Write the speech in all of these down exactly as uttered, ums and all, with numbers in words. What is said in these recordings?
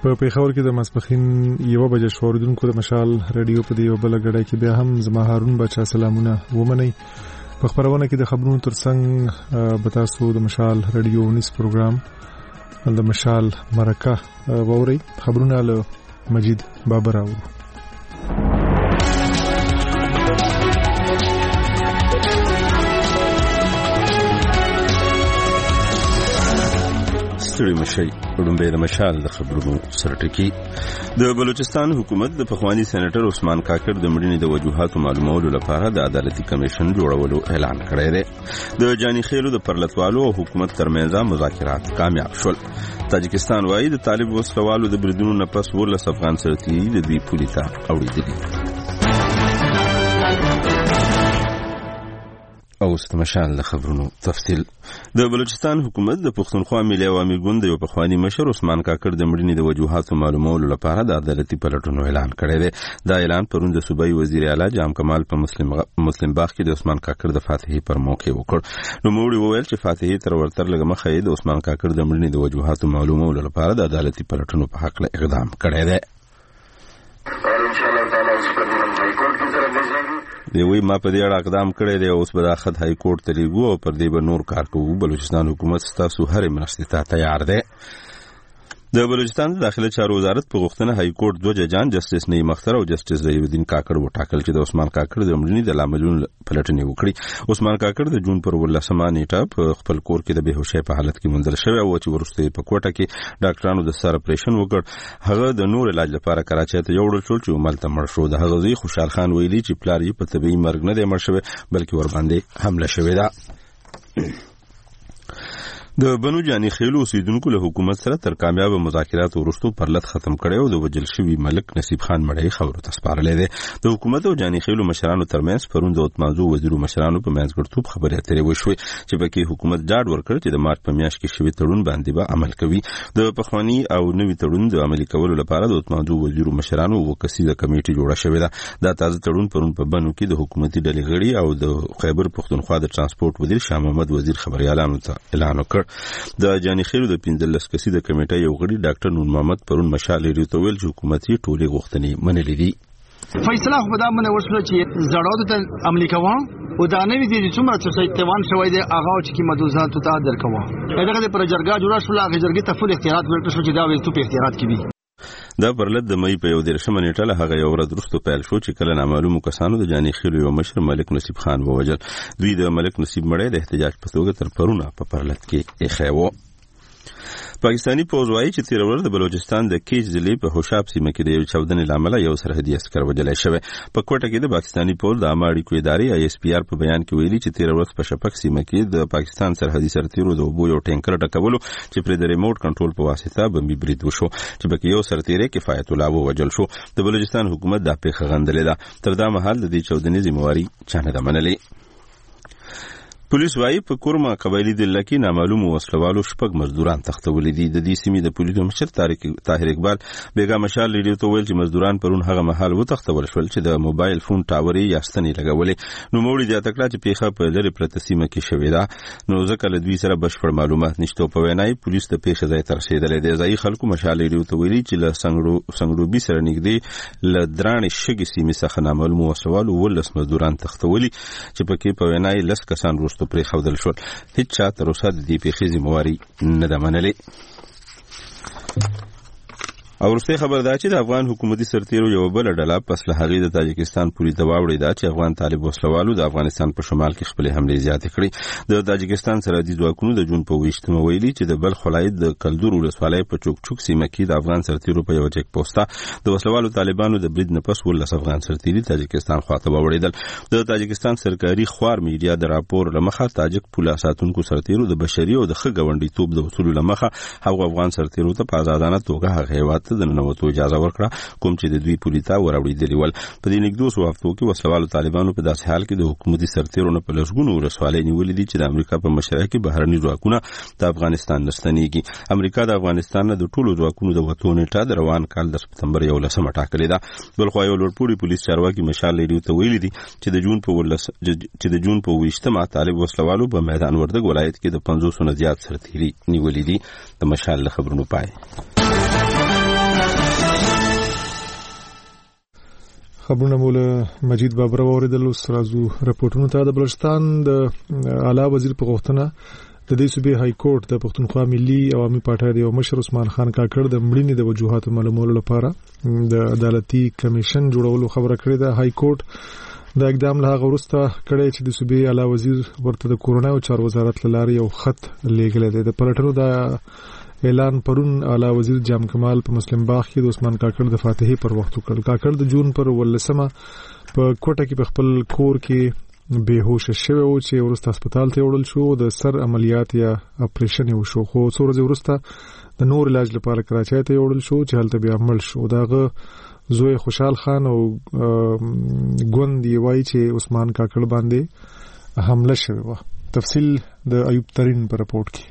په پیښور کې د ماسپښین یوه بجې شو اوریدونکو د مشال رادیو په دې یو بل غړی کې بیا هم زما هارون بچا سلامونه ومنئ. په خبرونه کې د خبرونو ترڅنګ به تاسو د مشال رادیو ونیس پروګرام د مشال مرکه ووري. خبرونه له مجید بابر راوړو. ستړي مشي وړاندې د مشال د خبرونو سرټکی. د بلوچستان حکومت د پخوانی سېنیټر عثمان کاکر د مړینې د وجوهاتو معلومولو لپاره د عدالتي کمیشن جوړولو اعلان کړی دی. د جاني خیلو د پرلتوالو او حکومت ترمنځ مذاکرات کامیاب شول. تاجکستان وايي د طالب وسلوالو د بریدونو نه پس ولس افغان سرتي د دوی پولیس ته اوریدلي. او ستمشال د خبرونو تفصیل. د بلوچستان حکومت د پښتونخوا ملي عوامي ګوند یو پخوانی مشر عثمان کاکر د مړینې د وجوهاتو معلومولو لپاره د عدالتي پلټنو اعلان کړی دی. دا اعلان پرون د صوبایي وزیر اعلی جام کمال په مسلم مسلم باغ کې د عثمان کاکر د فاتحې پر موقع وکړ. نو موږ وویل چې فاتحې تر ورتر لږ مخکې د عثمان کاکر د مړینې د وجوهاتو معلومولو لپاره د عدالتي پلټنو په حق له اقدام کړی دی. دی وی ما په دې اړه اقدام کړی دی، اوس به دا خط های کورټ ته لیږو او پر دې به نور کار کوو. بلوچستان حکومت ستاسو هرې مرستې ته تیار دی. د بلوچستان د داخله چارو وزارت په غوښتنه های کورټ دوه ججان جسټس نعیم اختر او جسټس ظهیر الدین کاکړ وټاکل چې د عثمان کاکړ د مړینې د لاملونو پلټنې وکړي. عثمان کاکړ د جون پر ولسمه نیټه په خپل کور کې د بهوشۍ په حالت کې موندل شوی او چې وروسته په کوټه کې ډاکټرانو د سر اپریشن وکړ. هغه د نور علاج لپاره کراچۍ ته یوړل شو چې عمل ته مړ شو. د هغه زوی خوشحال خان ویلي چې پلار یې په طبیعي مرګ نه دی مړ شوی بلکې ور باندې حمله شوې ده. د بنو جاني خیلو اوسیدونکو له حکومت سره تر کامیاب مذاکرات وروسته پرلت ختم کړي او د وجل شوی ملک نصیب خان مړی خبرو ته سپارلې ده. د حکومت او جاني خیلو مشرانو ترمنځ پرون د اتمازو وزیرو مشرانو په منځګړتوب خبرې اترې وشوې چې پکې حکومت ډاډ ورکړ چې د مارچ په میاشت کې شوی تړون باندې به عمل کوي. د پخوانی او نوي تړون د عملي کولو لپاره د اتمازو وزیرو مشرانو وکسیده کمیټه جوړه شوې ده. دا تازه تړون پرون په بنو کې د حکومتي ډلې غړي او د خیبر پښتونخوا د ترانسپورت وزیر شاه محمد وزیر خبريالانو ته اعلان وکړ. د جاني خیلو د پنځلس کسیده کمیټه یو غړي ډاکټر نور محمد پرون مشال لري ته ویل چې حکومتي ټولې غوښتنې منلې دي. فیصله خو دا منه وشو چې زړاو ته عملي کوم او دا نوې دي چې څومره څه اتوان شوی دی هغه چې کی مدوزات ته درکوه. دغه پر جرګه جوړه شو، هغه جرګې ته فل اختیارات ورکړل شو چې دا ویل تو په اختیارات کې دي. دا پرلط د مې په یو دیرشمه نیټه له هغه یو ورځ وروسته پیل شو چې کله نامعلومو کسانو د جاني خیلو یو مشر ملک نصیب خان ووژل. دوی د ملک نصیب مړی د احتجاج په توګه تر پرونه په پرلط کې ایښی و. پاکستانی پوځ وايي چې تیر ورځ د بلوچستان د کیچ ضلع په خوشاب سیمه کې د یو چاودنې لامل یو سرحدي عسكر وژل شوی. په کوټه کې د پاکستانی پوځ د عامه اړیکو ادارې آی اس پی آر په بیان کې ویلي چې تیر ورځ په شپک سیمه کې د پاکستان سرحدي سرتیرو د اوبو یو ټینکر ډکولو چې پر د ریموټ کنټرول په واسطه بمبي برید وشو چې پکې یو سرتیری کفایت الله وژل شو. د بلوچستان حکومت دا پیښه غندلې ده. تر دا مهال د دې چاودنې ذمہواری چا نه ده منلې. پولیس وايي په کورما قبایلی دله کې نامعلومو وسلوالو شپږ مزدوران تختولې دي. د دې سیمې د پولیسو مشر طاهر اقبال بیګا مشال لري ته ویل چې مزدوران پرون هغه محل وتختول شول چې د موبایل فون ټاوري یا ستنې لګولې. نو موړي د تکړه چې پیښه په لری پرته سیمه کې شوې ده. نو ځکه له دوی سره بشپړ معلومات نشته. په وینای پولیس د پیښه ځای تر رسیدلې دي. ځای خلکو مشال لري ته ویلي چې له څنګهرو څنګهروبي سره نږدې ل درانې شګي سیمې څخه نامعلومو وسلوالو ولس مزدوران تختولي چې پکې په وینای لس کسان وروسته پرې خودل شول. هیڅ چا تر اوسه د دې پیښې ذمہواری نه ده منلې. او ورسته خبر دا چې د افغان حکومتي سرتیرو یو بل ډله پس له هغې د تاجکستان پولیس ته واوړې ده چې افغان طالب وسلوالو د افغانستان په شمال کې خپلې حملې زیاتې کړې. د تاجکستان سرحدي ځواکونو د جون په ویشتمه ویلي چې د بلخ ولایت د کلدور ولسوالۍ په چوک چوک سیمه کې د افغان سرتیرو په یو چک پوسټه د وسلوالو طالبانو د برید نه پس ولس افغان سرتیري تاجکستان خواته واوړېدل. د تاجکستان سرکاري خوار میډیا د راپور لمخه تاجک پولیس ساتونکو سرتیرو د بشري او د ښه ګاونډیتوب د اصولو لمخه هغه افغان سرتیرو ته په آزادانه توګه هغه هیواد ته د ننوتو اجازه ورکړه کوم چې د دوی پولیسا وراوړېدلي ول. په دې نږدې څو هفتو کې وسلوالو طالبانو په داسې حال کې د حکومتي سرتیرو نه په لسګونو ولسوالۍ نیولې دي چې د امریکا په مشرۍ کې بهرني ځواکونه د افغانستان نه ستنېږي. امریکا د افغانستان نه د ټولو ځواکونو د وتو نیټه د روان کال د سپتمبر یولسمه ټاکلې ده. بلخو یو لوړپوړي پولیس چارواکي مشال لري ته ویلي دي چې د جون په ولس چې د جون په ویشتمه طالب وسلوالو په میدان وردګ ولایت کې د پنځوس نه زیات سرتیري نیولې دي. د مشال خبرونو پای خبرونه مول مجید بابر اوریدل سرازو رپورټونو ته د بلوچستان د اعلی وزیر په غوښتنه د دې صوبې های کورټ د پښتونخوا ملي عوامي پارټۍ د مشر عثمان خان کاکړ د مړینې د وجوهاتو معلومولو لپاره د عدالتي کمیشن جوړولو خبره کړې ده. های کورټ د اقدام له هغه وروسته کړی چې د صوبې اعلی وزیر ورته د کورونای او چارو وزارت لاره یو خط لیږلی دی. د پلټنو د اعلان پرون اعلی وزیر جام کمال په مسلم باغ کې د عثمان کاکړ د فاتحې پر وخت وکړ. کاکړ د جون پر ولسمه په کوټه کې په خپل کور کې بهوش شوی و چې ورسته هسپتال ته وړل شو. د سر عملیات یا اپریشن وشو خو څو ورځې وروسته د نور علاج لپاره کراچۍ ته وړل شو چې هلته بیا مړ شو. داغه زوی خوشحال خان او ګوند یې وایي چې عثمان کاکړ باندې حمله شوی و. تفصیل د ایوب ترین په رپورټ کې.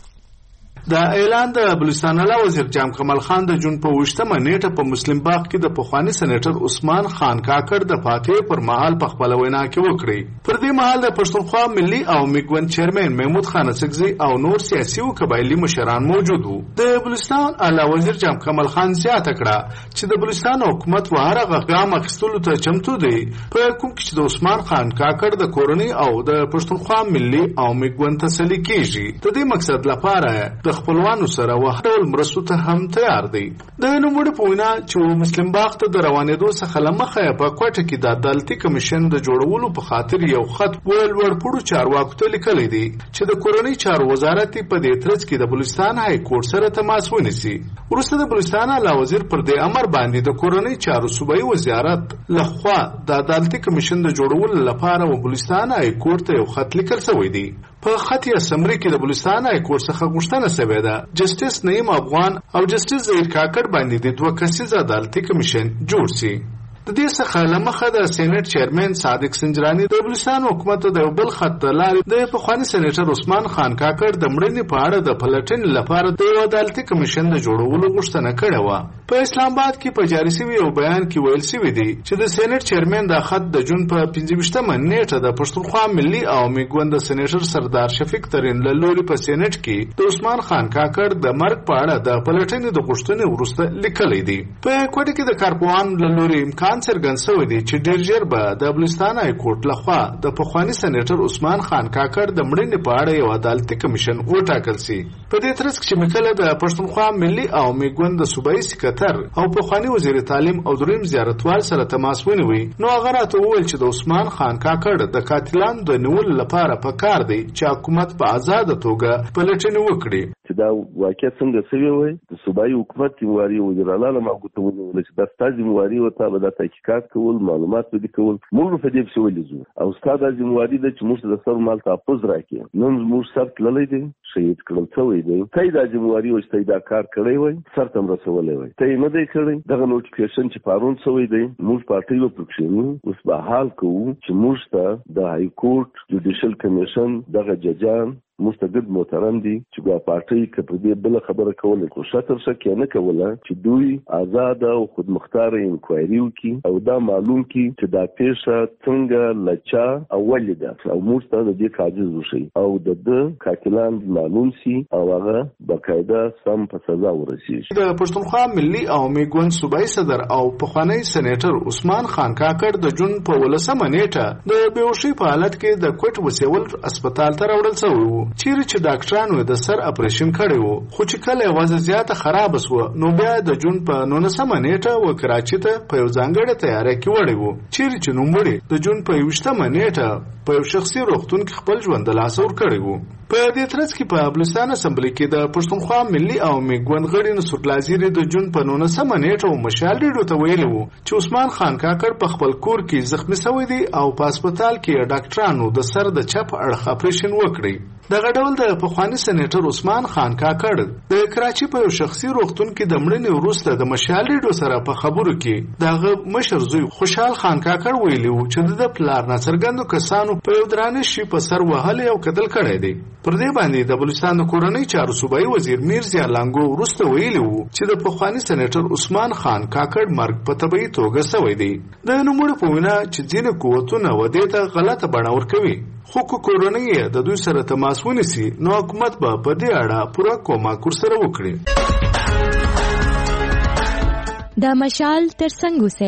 دا اعلان د بلوچستان اعلی وزیر جام کمال خان د جون په وشتمه نیټه په مسلم باغ کې د پخوانی سېنیټر عثمان خان کاکړ د فاتحې پر مهال په خپل وینا کې وکړي. پر دې مهال د پښتونخوا ملي او میګون چیرمن محمود خان اڅکزي او نور سیاسي او قبایلی مشران موجود وو. د بلوچستان اعلی وزیر جام کمال خان زیاته کړه چې د بلوچستان حکومت وهره غام اخیستلو ته چمتو دی په کوم کې د عثمان خان کاکړ د کورنۍ او د پښتونخوا ملي او میګون تسلی کیږي. د دې مقصد لپاره د خپلوانو سره وحدول مرستو ته هم تیار دی. د نوموړي په وینا چې مسلم باغ ته د روانېدو څخه لمخه په کوټه کې د عدالتي کمیشن د جوړولو په خاطر یو خط ول ورپړو چارواکو ته لیکلی دی چې د کورنۍ چارو وزارت په دې ترڅ کې د بلوچستان های کورټ سره تماس ونیسي. وروسته د بلوچستان اعلی وزیر پر دې امر باندې د کورنۍ چارو صوبایي وزارت لخوا د عدالتي کمیشن د جوړولو لپاره و بلوچستان های کورټ ته یو خط لیکل شوی دی. په خط یا سمری کې د بلوچستان های کورټ څخه غوښتنه شوې ده جسټیس نعیم افغان او جسټیس ظهیر کاکړ باندې د دوه کسیز عدالتي کمیشن جوړ شي. د دې څخه لمخه د سېنات چیرمن صادق سنجرانی د بلوچستان حکومت د بل خط لاري د پخوانی سېنیټر عثمان خان کاکړ د مړینې په اړه د پلټنې لپاره د عدالتي کمیشن د جوړولو غوښتنه کړې و. په اسلام آباد کې په جاري شوی یو بیان کې ویل شوی دی چې د سېنات چیرمن د خط د جون په پنځه ویشتمه نیټه د پښتونخوا ملي او میګوند سېنیټر سردار شفیق ترین له لوري په سېنات کې د عثمان خان کاکړ د مرګ په اړه د پلټنې د غوښتنې وروسته لیکلی دی. په کوټه کې د کارپوهان له لوري امکان څرګند شوی دی چې ډېر ژر به د بلوچستان های کورټ لخوا د پخواني سېنیټر عثمان خان کاکړ د مړینې په اړه یو عدالتي کمیشن وټاکل شي. په دې ترڅ کې چې مکله د پښتونخوا ملي او میګوند د صوبایي سکرټر او پخواني وزیر تعلیم او دریم زیارتوال سره تماس ونیوي نو هغه راته وویل چې د عثمان خان کاکړ د قاتلانو د نیولو لپاره پکار دی چې حکومت په آزاده توګه پلټنې وکړي. چې دا واقعیت څنګه سوي وي د صوبایي حکومت مواري وزیر اعلی ما کوته ونیول چې د ستاسو مواري وته به د تحقیقات کول معلومات به کول موږ په دې څه ولزو او ستاسو د مواري د چې موږ د سر مال تحفظ راکې نن موږ سخت للی دي شهید کړل څوی دی تای د مواري او ستای دا کار کړی وای سر تم رسولې وای تای نه دی کړی دغه نوټیفیکیشن چې پارون څوی دی موږ پارټي و پرکشنو اوس به حال کوو چې موږ ته د های کورټ جوډیشل کمیشن دغه ججان مستقد محترم دي چې بیا پارټي کپر دې بل خبره کوله خو شاتر شک نه کوله چې دوی آزاد او خود مختار انکوایری وکي او دا معلوم کی چې دا پیښه څنګه لچا اول ده او موږ ته د دې کاجز وشي او د د قاتلان معلوم سي او هغه بقاعده سم په سزا ورسیږي. د پښتونخوا ملي او میګون صوبایي صدر او پخوانی سېنیټر عثمان خان کاکړ د جون په ولسمه نیټه د بیهوشي په حالت کې د کوټ وسیول هسپتال ته راوړل شوی چیرې چې ډاکټرانو د سر اپریشن کړی وو خو چې کله وضع زیاته خراب شوه نو بیا د جون په نولسمه نیټه و کراچۍ ته په یو ځانګړې تیاری کې وړی وو چیرې چې نوموړي د جون په یویشتمه نیټه په یو شخصي روغتون کې خپل ژوند د لاسه ورکړی وو. په دې ترڅ کې په بلوچستان اسمبلی کې د پښتونخوا ملي او میګوند غړي نصرالله وزیر د جون په نولسمه نیټه و مشال ریډیو ته ویلي وو چې عثمان خان کاکړ په خپل کور کې زخمی شوی دی او په هسپتال کې ډاکټرانو د سر د چپ اړخ اپریشن وکړی. دغه ډول د پخوانی سېنیټر عثمان خان کاکړ د کراچۍ په یو شخصي روغتون کې د مړینې وروسته د مشال ریډیو سره په خبرو کې دغه مشر زوی خوشحال خان کاکړ ویلي وو چې د پلار ناڅرګندو کسانو په یو درانه شي په سر وهلې او قتل کړی دی. پر دې باندې د بلوچستان د کورنۍ چارو صوبایي وزیر میرزیا لانګو وروسته ویلي وو چې د پخوانی سېنیټر عثمان خان کاکړ مرګ په طبیعي توګه شوی دی. د نوموړي په وینا چې ځینې قوتونه و دې ته غلطه بڼه ورکوي خو که کورنۍ د دوی سره تماس ونیسي نو حکومت به په دې اړه پوره کومک ورسره وکړي. دا مشال تر څنګ اوسئ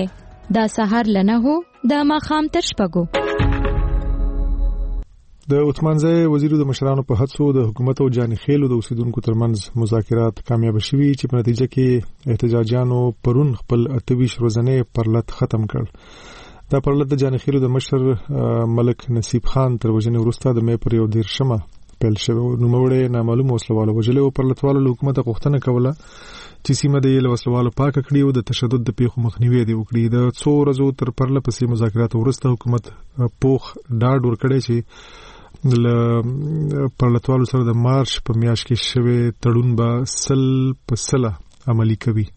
دا سهار لنه هو د ماخام تر شپږو. د عثمانزی وزیر د مشرانو په هڅو د حکومت او جاني خېلو د اوسیدونکو ترمنځ مذاکرات کامیاب شوي چې په نتیجه کې احتجاجیانو پرون خپل اتویش روزنه پرلط ختم کړ. دا پرلط د جاني خېلو د مشر ملک نصیب خان تر وژنې وروسته د مې پر یو دیرشمه پیل شوی. نوموړی نامعلوم وسلوالو وژلي او پرلطوالو له حکومت غوښتنه کوله چې سیمه د له وسلوالو پاک کړي او د تشدد د پیښو مخنیوي دی وکړي. د څو ورځو تر پرله پسې مذاکراتو وروسته حکومت پوخ ډاډ ورکړی چې د پرلطوالو سره د مارچ په میاشت کې شوی تړون به سل په سله عملي کوي.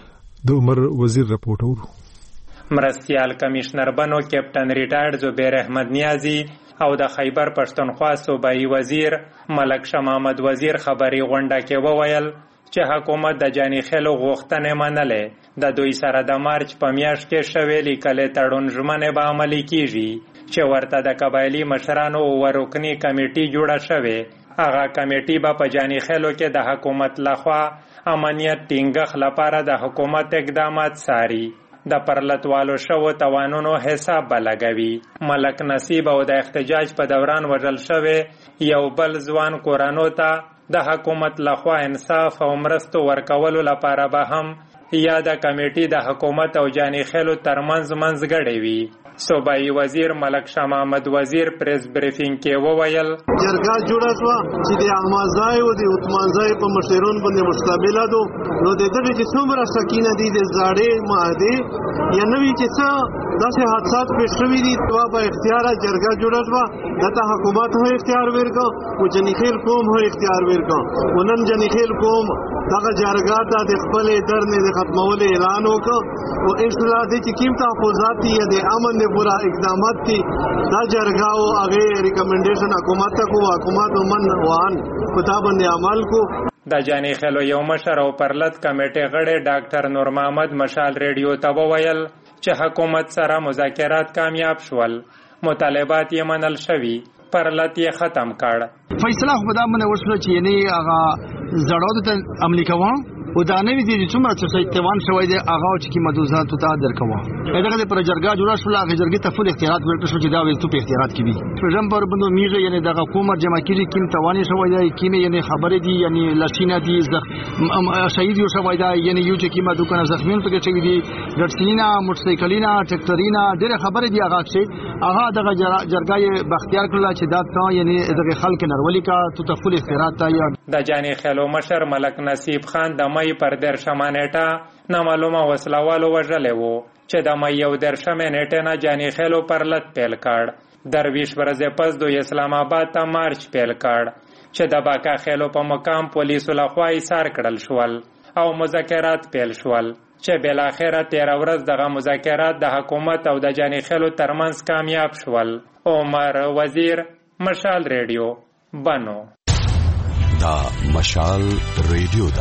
د عمر وزیر رپورټ اورو. مرستیال کمشنر بنو کیپټن ریټایرډ زبیر احمد نیازی او د خیبر پښتونخوا صوبایي وزیر ملک شاه محمد وزیر خبري غونډه کې وویل چې حکومت د جاني خېلو غوښتنې منلې. د دوی سره د مارچ په میاشت کې شوی لیکلې تړون ژمنې به عملي کیږي چې ورته د قبایلي مشرانو ورکني کمیټي جوړه شوې. هغه کمیټي به په جاني خېلو کې د حکومت لخوا امنیت ټینګښت لپاره د حکومت اقدامات څاري. د پرلطوالو شوو توانونو حساب به لګوي. ملک نصیب او د احتجاج په دوران وژل شوی یو بل ځوان کورانو ته د حکومت لخوا انصاف او مرستو ورکولو لپاره به هم یا د کمیټې د حکومت او جاني خېلو ترمنځ منځګړی وي. صوبایي وزیر ملک شاه محمد وزیر پریس بریفینګ کې وویل جرګه جوړه شوه چې د احمدزای او د عثمانزای په مشرون باندې مشتمله ده. نو د دغه چې څومره سکینه دي د زاړې معاهدې یا نوي چې څه داسې حادثات پیښ شوي دي نو په اختیار جرګه جوړه شوه. دته حکومت هم اختیار ورکړ او جاني خېل قوم هم اختیار ورکړ. ونن جاني خېل قوم دغه جرګه ته د خپل درنې د ختمولو اعلان وکړ او ان شاء الله د چې کوم تحفظات دي د امن پورا اقدامات دي دا جرګه او هغه ریکمنډیشن حکومت ته کو حکومت ومن وان کتاب باندې عمل کو. د جاني خېلو یو مشر او پرلط کمیټې غړي ډاکټر نور محمد مشال ریډیو ته وویل چې حکومت سره مذاکرات کامیاب شول. مطالبات یې منل شوي. پرلط یې ختم کړ. فیصله خو دا منه وشو چې یعنی هغه زړو ته عملي کوه او دا نوی دي چې څومره چې ایتوان شوی دی هغه چې کی مدوزات ته درکوه. دغه پر جرګه جوړه شو هغه جرګه ته فل اختیارات ورکړل شو چې دا وې تو په اختیارات کې وي. پرجم پر بندو میږي یعنی دغه حکومت جمع کړي کیم توانی شوی دی کیم یعنی خبرې دي یعنی لاشینه دي شهید یو شوی دی یعنی یو چې کیمه دوکانه زخمیون پکې شوی دي ګټسینا موټرسایکلینا ټریکټرینا ډېر خبرې دي هغه چې هغه دغه جرګه بختیار کړل چې دا ته یعنی دغه خلک نرولي کا تو ته فل اختیارات ته. د جاني خېلو مشر ملک نصیب خان د مې پر درشمه نیټه نامعلومه وسلوالو وژلی وو چې د مې یو درشمه نیټه نه جاني خېلو پرلط پیل کړ. درویش ورځې پس دوی اسلام آباد ته مارچ پیل کړ چې د باکا خېلو په مقام پولیسو لخوا ایثار کړل شول او مذاکرات پیل شول چې بالاخره تیر ورځ دغه مذاکرات د حکومت او د جاني خېلو ترمنځ کامیاب شول. عمر وزیر مشال ریډیو بنو. دا مشال ریډیو دا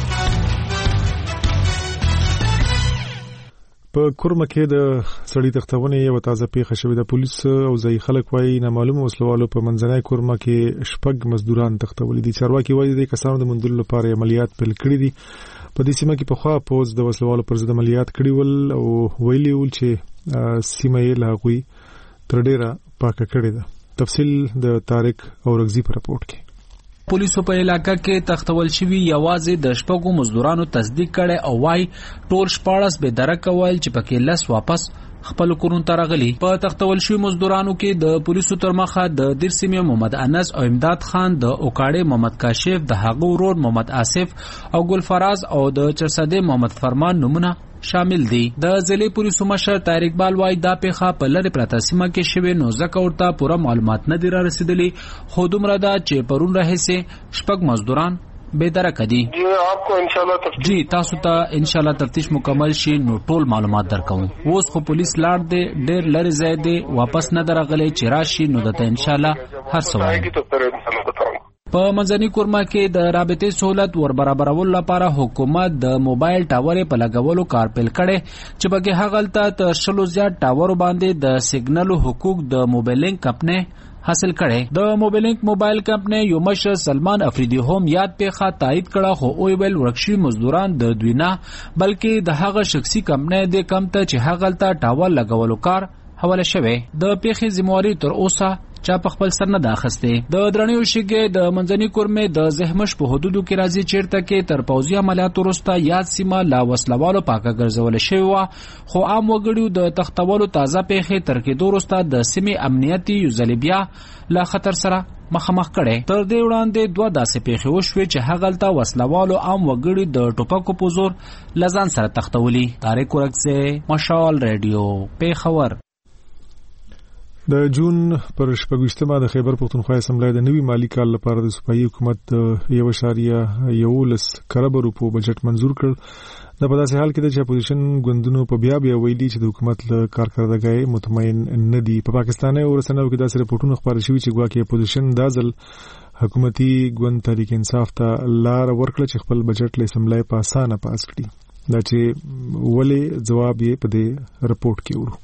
په کورمه کې د سړی تختونې یو تازه پیښه شوې ده. پولیس او ځای خلک وايي نامعلوم وسلوالو په منځنۍ کورمه کې شپږ مزدوران تختولي دي. چارواکي وايي د کسانو د موندلو لپاره عملیات پیل کړي دي. په دې سیمه کې په خوا پوز د وسلوالو پر ضد عملیات کړي ول او ویلي ول چې سیمه یې لاغوي تر ډیره پاکه کړې ده. تفصیل د طارق اورغزي په رپورټ کې. پولیسو په علاقه کې تختول شوی یوازې د شپږو مزدورانو تصدیق کړي او وايي ټول شپاړس به درک کول چې پکې لس واپس خپل کورون ته راغلي. په تختول شوی مزدورانو کې د پولیسو تر مخه د دیرسیمه محمد انس او امداد خان، د اوکاړې محمد کاشف، د هغه ورور محمد آصف او ګل فراز او د چرسده محمد فرمان نمونه شامل دي. د ضلع پولیسو مشر طارق بال وايي دا پیښه په لری پراته سیمه کې شوه نو ځکه ورته پوره معلومات نه دی را رسیدلي. خو دومره دا چې پرون راهسه شپږ مزدوران بے درک دي. جی آپ کو انشاءاللہ تفتیش جی تاسو ته انشاءاللہ تفتیش مکمل شي نو ټول معلومات درکوم. اوس خو پولیس لاړ دی ډېر لری ځای دی واپس نه درغلي چې راشي نو دته انشاءاللہ هر څه وایي. په منځني کورما کې د رابطې سہولت ور برابرولو لپاره حکومت د موبایل ټاور په لګولو کار پیل کړي چې بګه هغلته تر شلو زیات ټاور باندې د سیګنالو حقوق د موبایل لینک کمپنۍ حاصل کړي. د موبیلینک موبایل کمپنۍ یو مشر سلمان افریدي هم یاد پیښه تایید کړه، خو او ویل ورکشي مزدوران د دوی نه بلکې د هغه شخصي کمپنۍ د کم ته چې هغه ته ټاول لګولو کار حواله شوی. د پیښې ذمہواری تر اوسه چا په خپل سر نه دا اخیستې. د درنیو شګې د منځني کورمې د زهمش په حدودو کې راځي چیرته کې تر پوځي عملیاتو وروسته یاد سیمه لا وسلوالو پاکه ګرځول شوې وه، خو عام وګړو د تختولو تازه پیښې تر کېدو وروسته د سیمې امنیتي یو ځل بیا له خطر سره مخامخ کړي. تر دې وړاندې دوه داسې پیښې وشوې چې هغلته وسلوالو عام وګړي د ټوپکو په زور له ځان سره تختولي. طارق ورکزی، مشال ریډیو، پیښور. د جون پر شپږویشتمه د خیبر پښتونخوا اسمبلی د نوي مالی کال لپاره د صوبایي حکومت یو اشاریه یولس کروڑ روپو بجټ منزور کړ. دا په داسې حال کې ده چې اپوزیشن ګوندونو په بیا بیا ویلي چې د حکومت له کارکردګۍ مطمئن نه دي. په پاکستاني ورسنوي کې داسې رپورټونه خپاره شوي چې ګواکې اپوزیشن دا ځل حکومتي ګوند تحریک انصاف ته لار ورکړه چې خپل بجټ له اسمبلی په اسانه پاس کړي. دا چې ولې جواب یې په دې رپورټ کې ورو.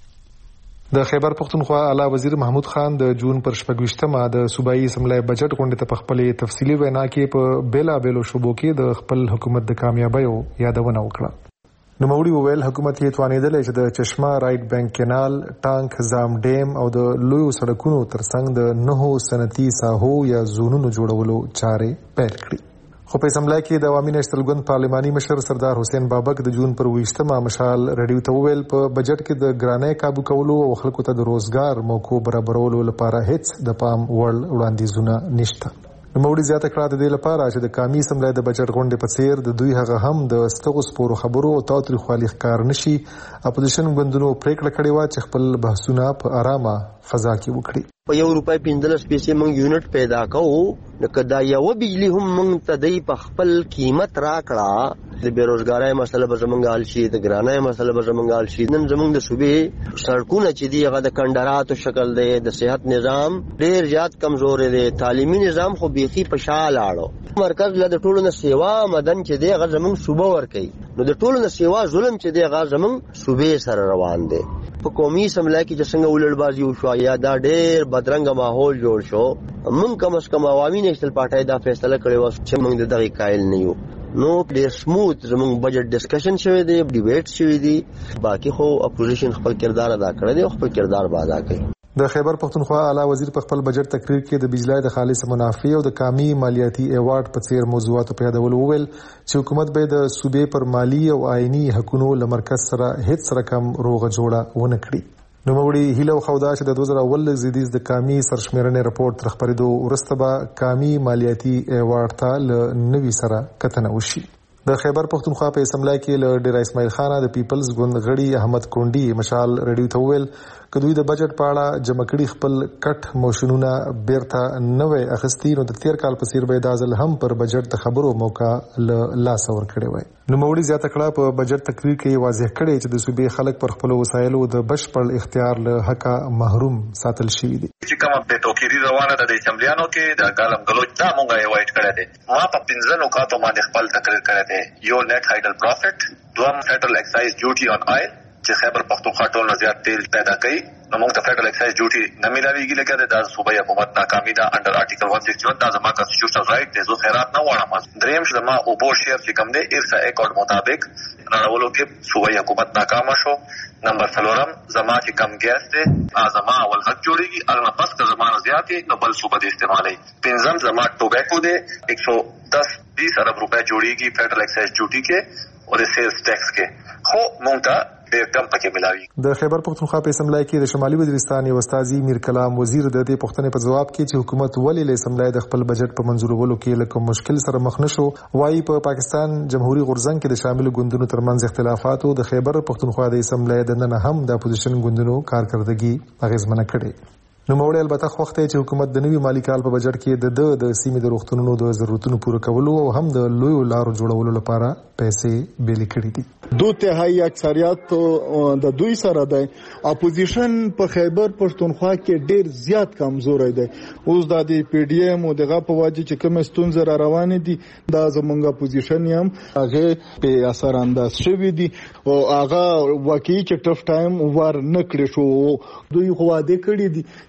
د خیبر پښتونخوا اعلی وزیر محمود خان د جون پر شپږویشتمه د صوبایي اسمبلی بجټ غونډې ته په خپلې تفصیلي وینا کې په بیلا بیلو شوبو کې د خپل حکومت د کامیابیو یادونه وکړه. نوموړي وویل حکومت یې توانېدلی چې د چشمه رایټ بینک کینال، ټانک زام ډیم او د لویو سړکونو ترڅنګ د نهو صنعتي ساحو یا زونونو جوړولو چارې پیل کړي. خو په اسمبلی کې د عوامي نېشنل ګوند پارلماني مشر سردار حسین بابک د جون پر ویشتمه مشال ریډیو ته وویل په بجټ کې د ګرانۍ کابو کولو او خلکو ته د روزګار موقعو برابرولو لپاره هیڅ د پام وړ وړاندیزونه نشته. نوموړي زیاته کړه د دې لپاره چې د قومي اسمبلی د بجټ غونډې په څیر د دوی هغه هم د ستغو سپورو خبرو او تاوتریخوالي ښکار نشي. اپوزیشن ګوندونو پریکړه کړې وه چې خپل بحثونه په آرامه فضا کې وکړي. په یو روپۍ پنځلس پیسې موږ یونټ پیدا کوو، نو که دا یوه بجلي هم موږ ته دی په خپل قیمت راکړه، د بېروزګارۍ مسله به زموږ حل شي، د ګرانۍ مسله به زموږ حل شي. نن زموږ د صوبې سړکونه چې دي هغه د کنډراتو شکل دی، د صحت نظام ډېر زیات کمزوری دی، تعلیمي نظام خو بیخي په شا لاړو. مرکز له د ټولو نه سیوا مدن چې دی هغه زموږ صوبه ورکوي، نو د ټولو نه سیوا ظلم چې دی هغه زموږ صوبې سره روان دی. په قومي اسمبلی کې چې څنګه ولړبازي وشوه یا دا ډېر بدرنګه ماحول جوړ شو، موږ کم از کم عوامي نیشنل پارټۍ دا فیصله کړې وه چې موږ د دغې قایل نه یو. نو ډېر سموث زموږ بجټ ډسکشن شوی دی، ډیبیټ شوی دی. باقي خو اپوزیشن خپل کردار ادا کړی دی او خپل کردار به ادا کوي. د خیبر پښتونخوا اعلی وزیر په خپل بجټ تقریر کې د بجلی د خالص منافع او د قومي مالیاتي ایوارډ په څیر موضوعاتو په یادولو وویل چې حکومت به د صوبې پر مالی او آئینی حقونو له مرکز سره هیڅ رقم روغه جوړه ونه کړي. نوموړي هیله وښوده چې د دوه زره اوولس زیږدیز د قومي سرشمېرنې رپورټ تر خپرېدو وروسته به قومي مالیاتي ایوارډ ته له نوي سره کتنه وشي. د خیبر پښتونخوا په اسمبلی کې له ډیرا اسماعیل خانه د پیپلز ګوند غړي احمد کونډي مشال ریډیو ته وویل که دوی د بجټ په اړه جمع کړي خپل کټ موشنونه بیرته نه وای اخیستي، نو د تیر کال په څیر به دا ځل هم پر بجټ د خبرو موقع له لاسه ورکړې وای. نوموړي زیاته کړه په بجټ تقریر کې واضح کړی چې د صوبې خلک پر خپلو وسایلو د بشپړ اختیار له حقه محروم ساتل شوي دي. چې کومه بې توکیري روانه ده د اسمبلیانو کې د ګالم ګلوچ دا مونږ یې وایټ کړی دی. ما په پنځه نکاتو باندې خپل تقریر کړی دی. یو نیټ هایډل پروفیټ، دوم فیډرل ایکسایز ډیوټي آن آیل چې خیبر پښتونخوا ټول نه زیات تیل پیدا کوي، نو موږ ته فیډرل ایکسایز ډیوټي نه میلاویږي لکه د صوبایي حکومت ناکامي ده انډر آرټیکل one sixty-one. دا زما کنسټیټیوشنل رائټ دی، زه خیرات نه غواړم. دریم زما اوبو شیر چې کوم دی ایرسا اکورډ مطابق راولو کې صوبایي حکومت ناکامه شو. نمبر څلورم زما چې کم ګیس دی زما اول حق جوړیږي، البته پس که زما نه زیاتې نو بل صوبه دې استعمالوي. پنځم زما ټوبیکو دی ایک سو دس بیس ارب روپے جوړیږي فیډرل ایکسایز ډیوټي کې او د سیلز ټیکس کې، خو مونږ ته ډېر کم پکې ملاوي. د خیبر پښتونخوا په اسمبلی کې د شمالي وزیرستان یو استاذي میر کلام وزیر د دې پوښتنې په جواب کې چې حکومت ولې له اسمبلی د خپل بجټ په منظورولو کې له کوم مشکل سره مخ نشو، وايي په پاکستان جمهوریت غورځنګ کې د شامل ګوندونو ترمنځ اختلافات او د خیبر پښتونخوا د اسمبلی د نن هم د اپوزیشن ګوندونو کارکردګي اغیزمنه کړي. نوموړي البته خوښته چې حکومت د نوي مالی کال په بجټ کې د د سیمې د روغتونونو د ضرورتونو پوره کولو او هم د لویو لارو جوړولو لپاره پیسې بیلې کړې دي. دو تهایی اکثریت د دوی سره دی. اپوزیشن په خیبر پښتونخوا کې ډیر زیات کمزوري دی. اوس د پی ډی ایم او دغه په وجه چې کوم ستونزې را روانې دي دا زمونږ اپوزیشن هم هغه په اثر انداز شوی دي او هغه واقعي چې ټف ټایم ور نه کړی شو. دوی خو واده کړی دي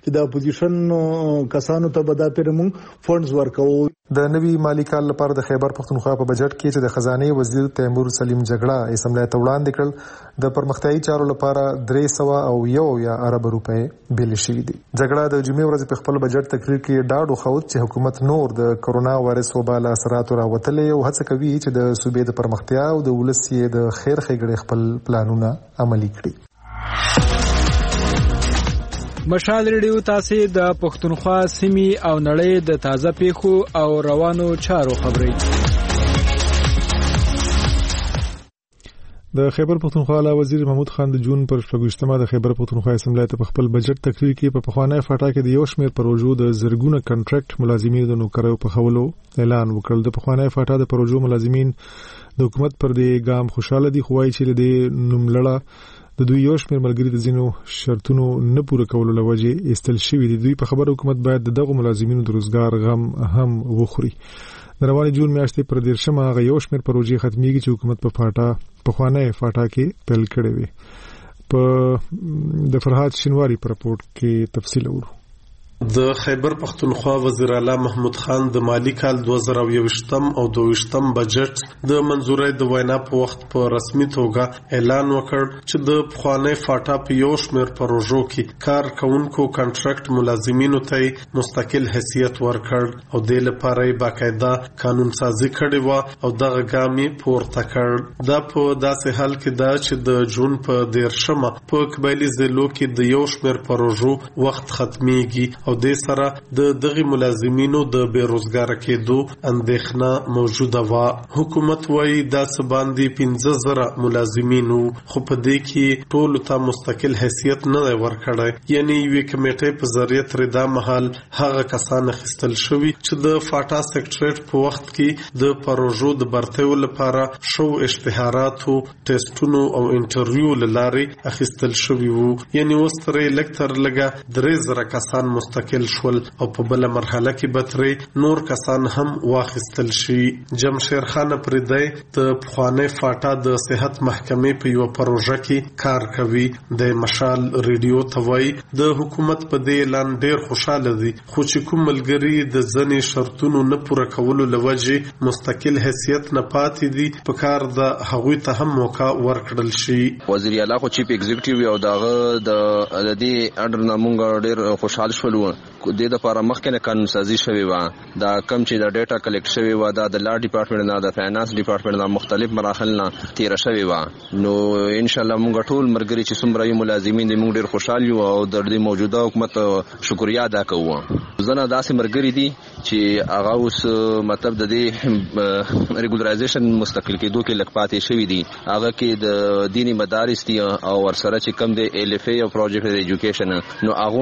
چې د اپوزیشن کسانو ته به دا پیر موږ فندز ورکو. د نوي مالی کال لپاره د خیبر پختونخوا په بجټ کې چې د خزانه وزیر تیمور سلیم جګړه اسمبلی ته وړاندې کړل د پرمختیايي چارو لپاره درې سوه او یو یا ارب روپۍ بیل شوې دي. جګړه د جمعې ورځ په خپل بجټ تقریر کې ډاډ وښود چې حکومت نور د کرونا وایرس وبا له اثراتو راوتلې او هڅه کوي چې د صوبې د پرمختیا او د ولس یې د خیر ښېګړې خپل پلانونه عملي کړي. مشال ریډیو تاسو د پښتونخوا سیمې او نړۍ د تازه پیښو او روانو چارو خبري. د خیبر پختونخوا وزیر محمود خان د جون پر شپږشتمه د خیبر پختونخوا اسمبلی ته په خپل بجټ تقریر کې په پخوانی فاټا کې د یو شمېر پروژو د زرګونه کنټراکټ ملازمینو د نوکریو په خولو اعلان وکړ. د پخوانی فاټا د پروژو ملازمین د حکومت پر دې ګام خوشاله دي، خو وايي چې د نوملړه د دوی یو شمېر ملګري د ځینو شرطونو نه پوره کولو له وجې ایستل شوي دي. دوی په خبره حکومت باید د دغو ملازمینو د روزګار غم هم وخوري. د روانې جون میاشتې پر دیرشمه هغه یو شمېر پروژې ختمېږي چې حکومت په فاټا پخوانی فاټا کې پیل کړې وي. په د فرهاد شینواری په راپورټ کې تفصیل اورو. د خیبر پختونخوا وزیر اعلی محمود خان د مالی کال دوه زره یوویشتم او دوه ویشتم بجټ د منځورۍ د وینا په وخت په رسمي توګه اعلان وکړ چې د پخوانی فاټا په یو شمېر پروژو کې کار کوونکو کنټراکټ ملازمینو ته مستقل حیثیت ورکړ او د لپاره باقاعده قانون سازي کړې و او دغه ګام یې پورته کړ. دا په داسې حال کې دا چې د جون په دیرشمه په قبایلي ضلعو کې د یو شمېر پروژو وخت ختمېږي او د سره د دغه ملازمینو د بیروزګار کېدو اندېښنه موجوده و. حکومت وايي دا سباندې پنځه زره ملازمینو خو په دې کې ټول ته مستقل حیثیت نه ورکړی، یعنی یو کمیټې په ذریعہ تر دا مهال هغه کسان خستل شوی چې د فاټا سیکریټریټ په وخت کې د پروژو د برتیو لپاره شو اشتهاراتو ټیسټونو او انټرویو لارې اخیستل شوی وو. یعنی وسترې لکتر لګه درې زره کسان مستقل مستقل شول او په بل مرحله کې بتري نور کسان هم واخیستل شي. جمشیر خان پردی د پخوانی فاټا د صحت محکمې په یو پروژه کې کار کوي. د مشال ریډیو توای د حکومت په دې اعلان ډیر خوشاله دي، خو چې کوم ملګری د ځنې شرطونو نه پوره کولو لوجه مستقل حیثیت نه پاتې دي په کار د هغوی ته هم موقع ورکړل شي. وزیر اعلی خو چیف ایگزیکټیو او دغه د دې اډر نامونګ ډیر خوشاله شول د دې لپاره مخکنه قانون سازي شوی و. دا کم چې د ډیټا کلیکټ شوی و دا د لا ډپارټمنټ نه د فاینانس ډپارټمنټ نه مختلف مراحل نه تیر شوی و. نو ان شاء الله موږ ټول مرګري چې څومره یو ملازمین دي موږ ډیر خوشاله یو او د دې موجوده حکومت شکریا ادا کوو. زنه داسې مرګري دي چې هغه اوس مطلب د دې ریګولرایزیشن مستقل کېدو کې لک پاتې شوی دي. هغه کې د دینی مدارس دي او ورسره چې کم د ال اف ای او پروجیکټ د ایجوکیشن نو هغه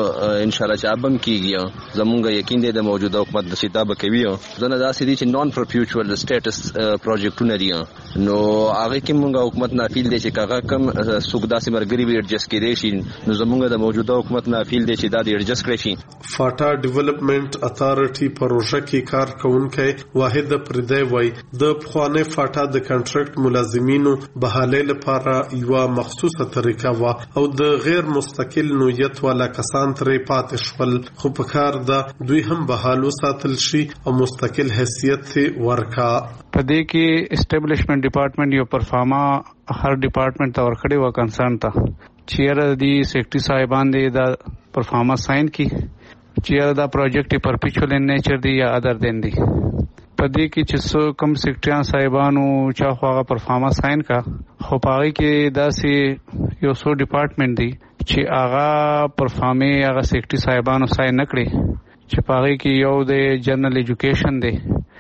ان شاء الله چې ابم کیږي. زمونږ یقین دی د موجوده حکومت د سیدا به کوي. زنه داسې دي چې نون پرپیوچوال سټیټس پروجیکټونه دي نو هغه کې موږ حکومت نه فیل دي چې هغه کم سوق داسې مرګري وی ایڈجسټ کړي شي. نو زمونږ د موجوده حکومت نه فیل دي چې دا دی ایڈجسټ کړي شي. فاټا ډیولپمنٹ اتھارټي پروژه کې کار کوونکی واحد پردی وای د پخوانی فاټا د کنټراکټ ملازمینو بحاله لپاره یو مخصوصه طریقه وا او د غیر مستقل نوعیت والا کسان ترې پاتې شول، خو په کار دا دوی هم بحالو ساتل شي او مستقل حیثیت ورکا. په دې کې اسټابلیشمنت ډپارټمنټ یو پرفارما هر ډپارټمنټ ته ورکړی و کنسرن ته چیر دی سیکرټری صاحبان دی دا پرفارما ساين کی چیر دا پروجیکټ پرپیچوال ان نیچر دی یا ادر دین دی. په دې کې چې څو کم سیکرټریان صاحبانو چا خو هغه پرفارما ساين کا خو پاره کې دا سي یو څو ډپارټمنټ دی چې هغه پرفارمي هغه سیکرټری صاحبانو ساين نکړي چې پاره کې یو د جنرال ایجوکیشن دی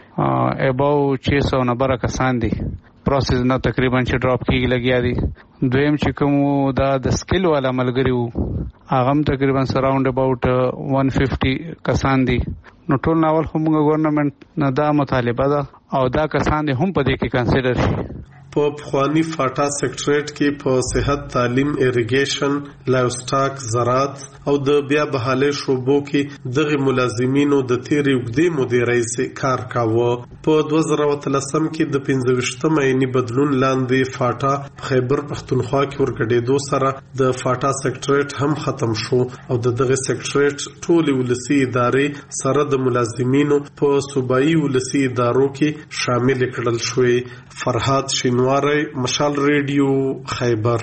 اباو چھ سو نبر کسان دي پروسس نه تقریبا چې ډراپ کیږي لګیا دي. دویم چې کوم دا د سکل والا ملګری وو هغه هم تقریبا سراوند اباوت one fifty کسان دي. نو ټول ناول هم ګورنمنت نه دا مطالبه ده او دا کسان دي هم په دې کې کنسیډر شي. په پخوانی فاټا سیکټریټ کې په صحت، تعلیم، اریګیشن، لایوسټاک، زراعت او د بیا بحالي شعبو کې دغه ملازمینو د تیرې وګړي مدیرۍ سره کار کاوه. په دوه زره او اتلسم کې د پنځه ویشتم عیني بدلون لاندې فاټا په خیبر پښتونخوا کې ورګډېدو سره د فاټا سیکټریټ هم ختم شو او د دغه سیکټریټ ټول ولسی ادارې سره د ملازمینو په صوبایي ولسی ادارو کې شامل کړل شوې. فرهاد شینواری، مشال ریډیو، خیبر.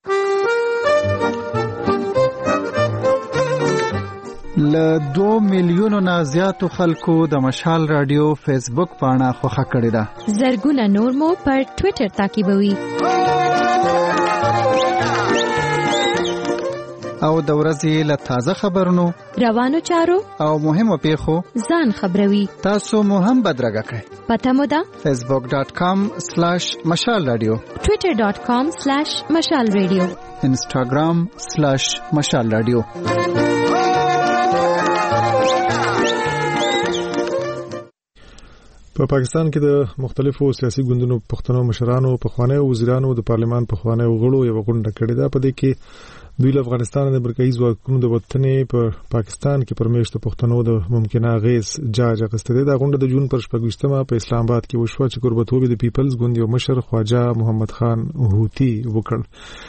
له دو میلیونو نه زیاتو خلکو د مشال رادیو فیسبوک پاڼه خوښه کړې ده. زرګونه نور مو پر ټوئیټر تعقیبوي. او د ورځې له تازه خبرونو، روانو چارو او مهمو پیښو ځان خبروي. تاسو مو هم بدرګه کړئ. پته مو ده فیسبوک ډاٹ کام سلیش مشال رادیو، ټوئیټر ډاٹ کام سلیش مشال رادیو، انسټاګرام سلیش مشال رادیو. په پاکستان کې د مختلفو سیاسي ګوندونو پښتنو مشرانو، پخوانیو وزیرانو، د پارلمان پخوانیو غړو یو غونډه کړې ده. په دې کې دوی له افغانستان د امریکایي ځواکونو د وطنې په پاکستان کې پرمیشت پښتنو د ممکنه غیز جاج اخیسته ده. دا غونډه د جون پر شپږویشتمه په اسلام آباد کې وشوه چې قربتوبې د پیپلز ګوند یو مشر خواجه محمد خان هوتی وکړ.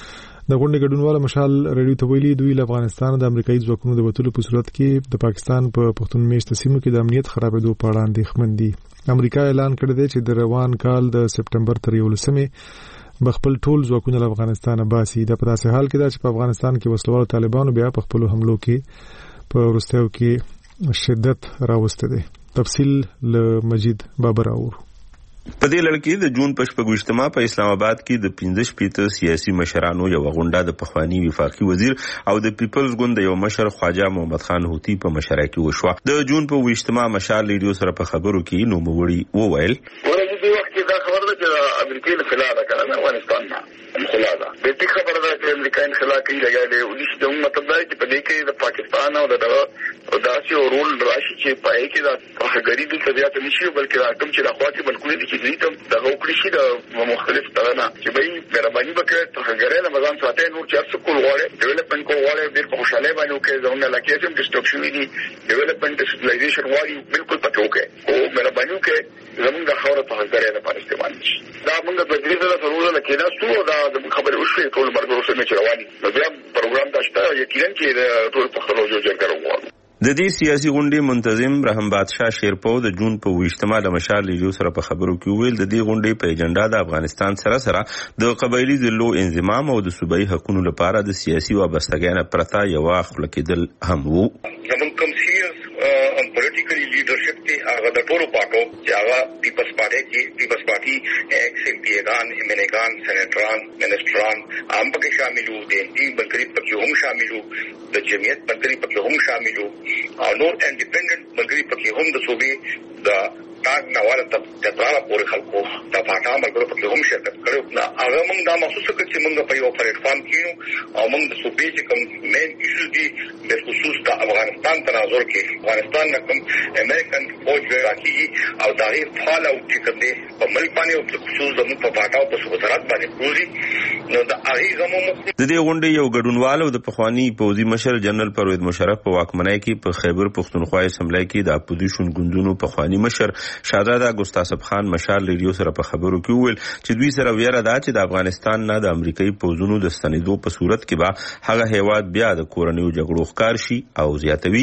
د غونډې ګډونوال مشال ریډیو ته ویلي دوی له افغانستان د امریکایي ځواکونو د وټلو په صورت کې د پاکستان په پښتون میشت سیمو کې د امنیت خرابېدو په اړه اندېښمن دي. امریکا اعلان کړی دی چې د روان کال د سپټمبر تر یولسمې بخپل ټول ځواکونه له افغانستان باسي. دا په داسې حال کې ده چې په افغانستان کې وسلوال طالبانو بیا په خپل حملو کې په وروستیو کې شدت راوسته دي. تفصیل له مجید بابر اور. په دې لړ کې د جون په شپږویشتمه په اسلام آباد کې د پنځه شپېته سیاسي مشرانو یو غونډه د پخوانی وفاقي وزیر او د پیپلز ګوند یو مشر خواجه محمد خان هوتی په مشرۍ کې وشوه. د جون په ویشتمه مشال ریډیو سره په خبرو کې نوموړي وویل ورته وخت کې دا خبره ده چې امریکای له خلاف کړه افغانستان نه خلاف ده. به دې خبره ده چې امریکای خلاف کې لګاله او دې د مطلب دا چې په دې کې د پاکستان او د داسې رول راشي چې پای کې دا هغګری د طبيعت نشي بلکې راکم چې راخواته بلکې د چې دې ته د وکړي شي د مختلف طرحه چې به مهرباني وکړي هغګری نه مزان ساتي نور چې څه کول غواړي ډیولپمنٹ کول غواړي ډیر په خوشاله باندې وکړي ځونه لکه چې ډیسټرکشن دي ډیولپمنٹ سټیلایزیشن غواړي بالکل پته وکړي او مهرباني وکړي زمونږ د خبره په هغګری نه پاره استعمال شي. دا موږ په دې سره ضرورت نه کېدا ستو دا د خبرې وشوي ټول مرګ سره چې رواني نو بیا پروګرام دا شته یقینا چې ټول پښتنو جو جرګه وغواړي. د دې سیاسي غونډې منتظم رحم بادشاه شیرپو د جون په ویشتمه د مشال ریډیو سره په خبرو کې ویل د دې غونډې په ایجنډا د افغانستان سره سره د قبایلی ضلعو انضمام او د صوبایي حقوقو لپاره د سیاسي وابستګۍ پرته یو اخلو کېدل هم وو. زموږ کوم سیاس ام پولیټیکلی لیډرشپ ته هغه د ټولو پارټو چې هغه پیپلز پارټي کې پیپلز پارټي ایکس ایم پی ګان ایم ان ګان سېنیټران منسټران هم پکې شامل وو. د دې بلکې پکې هم شامل وو. د جمعیت بلکې پکې هم شامل وو. او نور انډیپندنت مګری پکې هم د صوبې د تاګ نواله د تطاله پورې خلکو د پاټا مګرو پکې هم شرکت کړو. نه هغه موږ دا محسوس کړ چې موږ په یو پلیټ فارم کې او موږ د صوبې چې کوم مین ایشوز دي د خصوص د افغانستان تناظر کې افغانستان نه کوم امریکن فوج راکېږي او دا یې فعال او چې کوم دي په ملک باندې او خصوص زموږ په پاټا او په صوبات باندې پروزي نو دا هغه زموږ د دې غونډې یو ګډونوالو د پخوانی پوځي مشر جنرال پرویز مشرف په واکمنۍ کې په خیبر پښتونخوا اسمبلی کې د اپوزیشن ګوندونو پخوانی مشر شهزاده ګستاسب خان مشال ریډیو سره په خبرو کې وویل چې دوی سره ویره ده چې د افغانستان نه د امریکایي پوځونو د ستنېدو په صورت کې به هغه هیواد بیا د کورنیو جګړو ښکار شي او زیاتوي.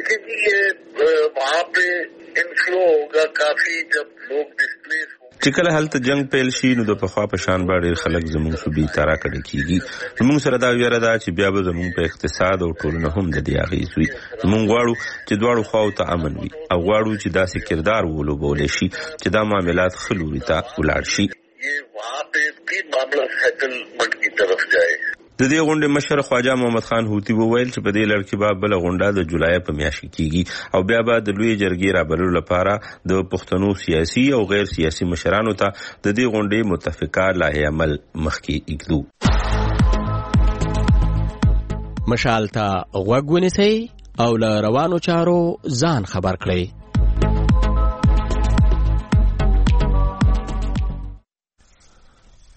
چې کله هلته جنگ پیل شي نو د پخوا په شان باندې خلک زموږ صوبې تارا کړي کیږي. زموږ سره دا ویره ده چې بیا به زموږ په اقتصاد او ټولنه هم د دې اغیز وي. زموږ غواړو چې دواړو خواو ته امن وي او غواړو چې داسې کردار ولوبول شي چې دا معاملات خلوري ته ولاړ شي. د دې غونډې مشر خواجه محمد خان هوتی وویل چې په دې لړ کې به بل غونډه د جولای په میاشت کې کیږي او بیا به د لوی جرګې رابللو لپاره د پښتنو سیاسي او غیر سیاسي مشرانو ته د دې غونډې متفقه لایحه عمل مخکې ایږدو. مشال ته غوږ ونیسئ او له روانو چارو ځان خبر کړئ.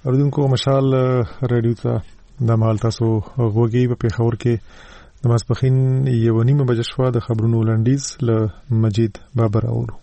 اوریدونکو مشال رادیو ته د مال تاسو غوږی په پیښور کې د ماسپخین یو نیمه بجې شوه د خبرونو لنډیز له مجید بابر اورو.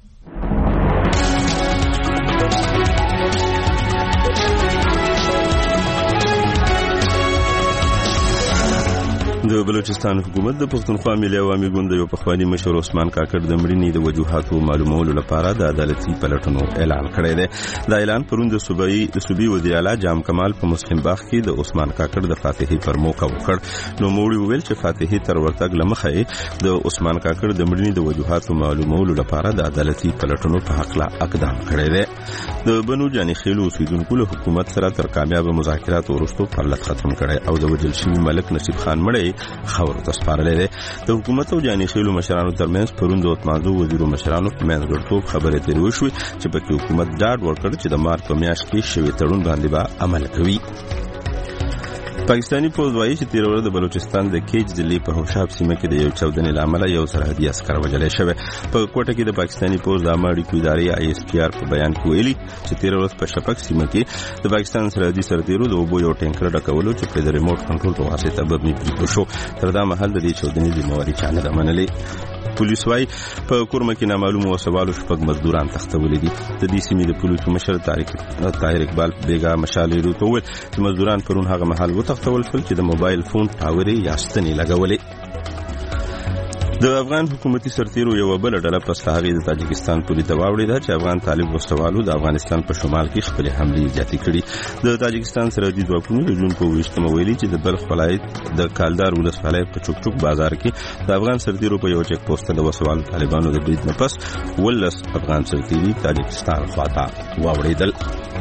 د بلوچستان حکومت د پښتونخوا ملي عوامي ګوند یو پخوانی مشر عثمان کاکړ د مړینې د وجوهاتو معلومولو لپاره د عدالتي پلټنو اعلان کړی دی. دا اعلان پرون د صوبایي د صوبي وزیر اعلی جام کمال په مسلم باغ کې د عثمان کاکړ د فاتحې پر موقع وکړ. نو موړي وویل چې فاتحې تر ورتګ لمخه د عثمان کاکړ د مړینې د وجوهاتو معلومولو لپاره د عدالتي پلټنو په حق لا اقدام کړی دی. د بنو جاني خیلو اوسیدونکو له حکومت سره تر کامیاب مذاکرات وروسته پرلط ختم کړي او د وجل شوي ملک نصیب خان مړی خبر ته سپارلې ده. د حکومت او جاني خیلو مشرانو ترمنځ پرون د اتمانزو وزیرو مشرانو په منځ ګډوډ خبرې ترې وشوې چې پکې حکومت ډاډ ورکړ چې د مارچ په میاشت کې شوی تړون باندې به عمل کوي. پاکستانی پوز وایي چې تیر ورځ د بلوچستان د کیج ضلع په هوشاب سیمه کې د یو چاودنې لامل یو سرحدي عسکر وژل شوی. په کوټه کې د پاکستانی پوز د عامه اړیکو ادارې آی اس پی آر په بیان کې ویلي چې تیر ورځ په شپک سیمه کې د پاکستان سرحدي سرتیرو د اوبو یو ټینکر ډکولو چې په د ریموټ کنټرول په واسطه بمي پریښودل شو. تر دا مهال د دې چاودنې ذمہواري چا نه ده منلې. پولیس وايي په کورمه کې نامعلومو وسوالو شپږ مزدوران تښتولي دي. د دې سیمې د پولیسو مشر طاهر طاهر اقبال بیګا مشال ریډیو ته وویل چې مزدوران پرون هغه مهال وتښتول شول چې د موبایل فون ټاورې یا ستنې لګولې. د افغان حکومتي سرتیرو یو بل ډله پس هغه د تاجکستان پولیس ته واوړې ده چې افغان طالب وسوالو د افغانستان په شمال کې خپل حملې زیاتې کړي. د تاجکستان سرحدي ځواکونو د جون په ویشتمه ویلي چې د بلخ ولایت د کالدار ولسوالۍ په چوک چوک بازار کې د افغان سرتیرو په یو چک پوسټ د وسوالو طالبانو د برید نه پس ولس افغان سرتیري تاجکستان خواته واوړېدل.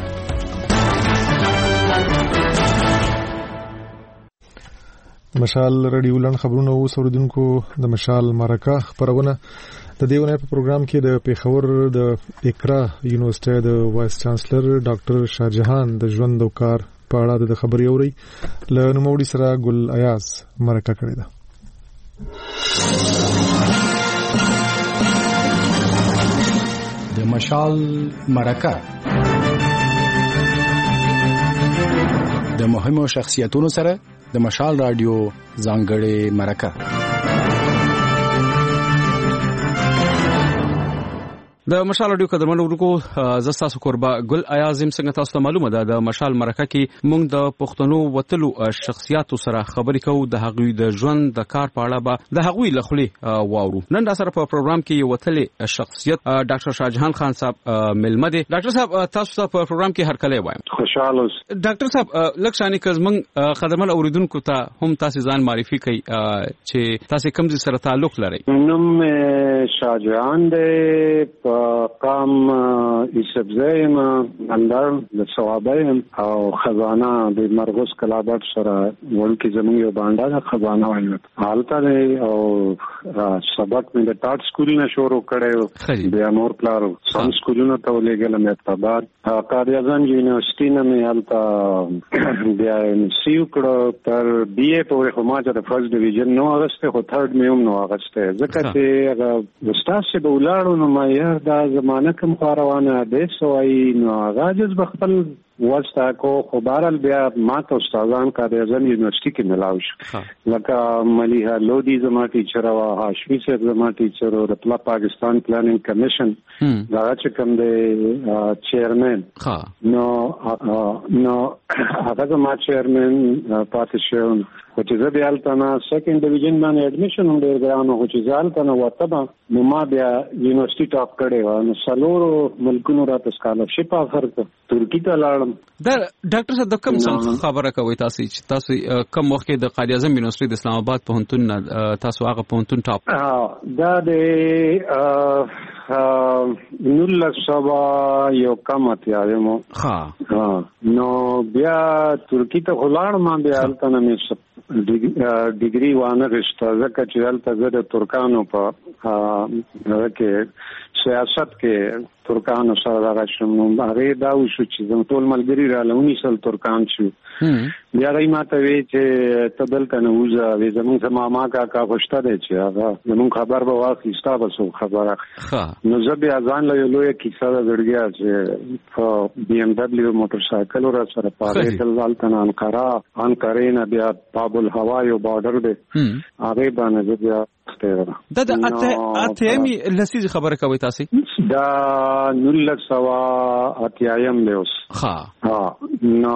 مشال رادیو لن خبرونه اوس اوریدونکو د مشال مرکه خبرونه د دیونه په پروګرام کې د پیښور د اقرا یونیورسيټي د وایس چانسلر ډاکټر شاهجهان د ژوند او کار په اړه د خبري اوري له نوموړي سره ګل ایاز مرکه کړې ده. د مشال مرکه د مهمو شخصیتونو سره د مشال رادیو ځانګړې مرکه. د مشال رادیو قدرمن ورکو زستاسو قربا ګل ایازم څنګه تاسو ته معلومه ده د مشال مرکه کې موږ د پښتنو وتلو شخصیتو سره خبرې کوو د هغوی د ژوند د کار په اړه به د هغوی لخلي واورو. نن دا سره په پروګرام کې یو وتلې شخصیت ډاکټر شاهجهان خان صاحب ملمه دي. ډاکټر صاحب تاسو ته په پروګرام کې هر کله وایم خوشاله اوس. ډاکټر صاحب لکشانی کز موږ قدرمن اوریدونکو ته هم تاسو ځان معرفي کړئ چې تاسو کوم ځای سره تعلق لرئ. نوم شاهجهان دی قام ایسبزایم اندر د ثوابایم او خزانه د مرغوس کلابات سره ولکه زموږ یو باندې خزانه وایي حالت او سبق مې د ټاټ سکول نه شروع کړو بیا مور پلار سم سکولونو ته ولېګل مې تبار قاریازان یونیورسيټي نه مې حالت بیا سیو کړو تر بي اي په خو د فرست ډیویژن نو اغسته خو تھرد مې هم نو اغسته ځکه چې هغه استاد به ولاړو نو ما یې دا زمانه کوم خاروانه د سوای نو غاجز بخپل واسطه کو خبرال بیا ماته استادان کاریازن یونیورسيټي کې ملاوي شو لکه مليحه لودي زما ټیچر او هاشمي صاحب زما ټیچر او د پاکستان پلانینګ کمیشن دا چې کوم دی چیرمن نو نو هغه زما چیرمن پاتې شو خو چې زه بیا التنا سیکنډ ډیویژن باندې اډمیشن هم ډیر ګرانو خو چې ځال کنه وته نو ما بیا یونیورسيټي ټاپ کړې و نو سلورو ملکونو راته سکالرشپ افر کړ ترکی ته لاړم. دا ډاکټر صاحب د کوم څه خبره کوي تاسو چې تاسو کوم وخت د قائد اعظم یونیورسيټي د اسلام آباد پوهنتون تاسو هغه پوهنتون ټاپ دا د نول سبا یو کم اتیایم ها نو بیا ترکی ته ولاړم ما بیا التنا مې ډیګري وانه غشته ځکه چې هلته زه د ترکانو په کې سیاست کې ترکانو سره دغه شم نو هغه دا وشو چې زموږ ټول ملګري رااله ونیسل ترکان شو بیا غي ماته وی چې تبل کنه وزه وی زموږ سماما کا کا خوشته دی چې هغه زموږ خبر به واخیستا بسو خبره نو زه بیا ځان له لوی کیسه درګیا چې په بي ام دبليو موټر سایکل را سره پاره تل ځالتن انقره انقره بیا باب الهوا یو بارډر دی هغه باندې بیا دا د اته اته می لسیز خبره کوي تاسو دا نول سوا اتیایم دی اوس ها ها نو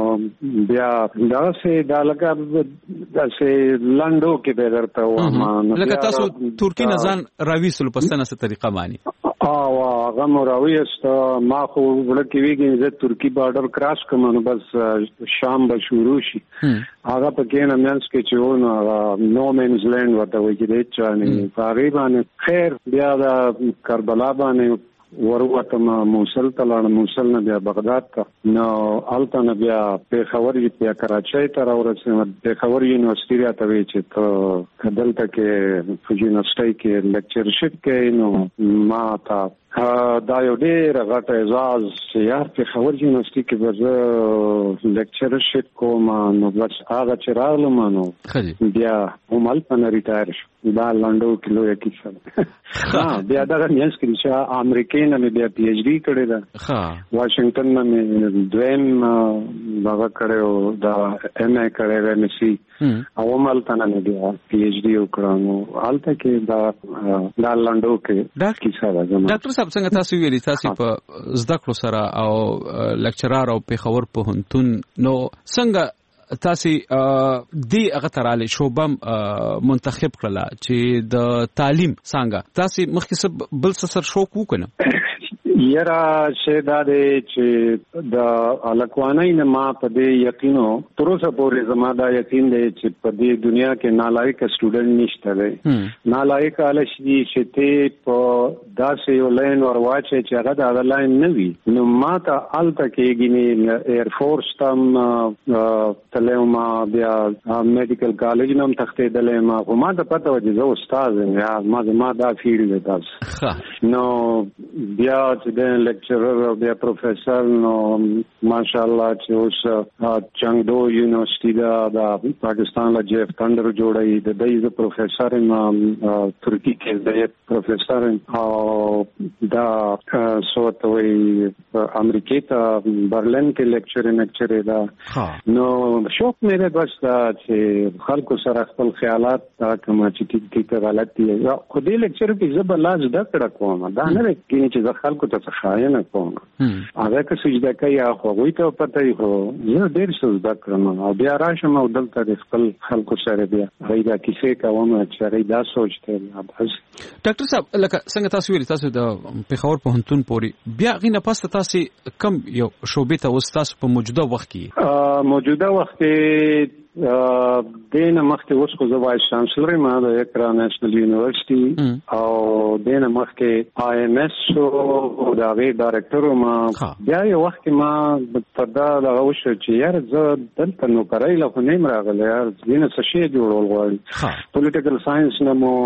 بیا دا سه دا لکه دا سه لندو کې به درته و لکه تاسو ترکی نه ځان راويسل په ستنه څه طریقه مانی او هغه مراوي است ما خو ورکه ویګین زه ترکی بارډر کراس کوم نو بس شام به شروع شي هغه په کې نه مینس کې چې ونه نو مینز لند ورته وایي چې چانه تقریبا خیر بیا د کربلا باندې ورته موصل ته لاړ موصل نه بیا بغداد ته نو الته نه بیا پیښور بیا کراچۍ ته راورسېم پیښور یونیورسيټي ته وی چې ته دلته کې په یونیورسيټي کې لیکچرشپ کې نو ما تا دا یو ډېر غټ اعزاز چې یار پیښور یونیورسيټي کې به لیکچرشپ کوم نو بس هغه چې راغلم نو بیا هم الته ریټایر شو دا لندو کې لوی کیسه ها بیا دا میانس کې چې امریکای نه بیا پی ایچ ډی کړی دا ها واشنگټن نه دویم هغه کړو دا ایم ای کړی و مسی او مالته نه بیا پی ایچ ډی وکړو حالته کې دا دا لندو کې کیسه ده ډاکټر صاحب څنګه تاسو ویلي تاسو په زده کړو سره او لیکچرار او پیښور په هنتون نو څنګه تاسو دی هغه تراله شوبم منتخب کړل چې د تعلیم څنګه تاسو مخکې بل څه شوق وکنه یرا شیدا دې چې د الکوانای نه ما په دې یقینو تر اوسه پورې زما دا یقین دی چې په دې دنیا کې نالایق سټوډنټ نشته دی نالایق الشي چې ته په داسې یو لاین ورواچي چې هغه د لاین نه وي نو ما ته الته کېږي ایر فورس تم تلما بیا میډیکل کالج نوم تختیدلې ما خو ما ته پته و چې زه استاد یم یا ما ما دا فیلډ دی تاسو نو بیا چې د لیکچرر او بیا پروفیسور نو ماشاءالله چې اوس چنګدو یونیورسيټي دا د پاکستان له جیف تندر جوړای د دایزه پروفیسور ام ترکی کې د پروفیسور او دا سوتوي امریکای ته برلین کې لیکچر لیکچر دا نو شوق مې ده بس چې خلکو سره خپل خیالات دا کوم چې ټیک ټیک غلط دي خو دې لیکچر کې زبر لاز د کړه کوم دا نه کې چې خلکو ته خاینه کوم هغه که سجده کوي هغه وي ته پته یو یو ډیر څه زده کړم او بیا راشم او دلته خپل خلکو سره بیا غیدا کیسه کوم چې غیدا سوچته بس ډاکټر صاحب لکه څنګه تاسو ویل تاسو د پیښور په هنتون پوري بیا غینه پاسته تاسو کم یو شوبې ته وستاسو په موجوده وخت کې موجوده وخت کې دینه مخکې اوس خو زه وایس چانسلر ما د اقرا نېشنل یونیورسيټي او دینه مخکې آی ایم ایس او دا وی ډایرکټر ما بیا یو وخت ما په دا دغه وشو چې یار زه دلته نو کړای له خو نیم راغلی یار دینه څه شی جوړول غواړي پولیټیکل ساينس نه مو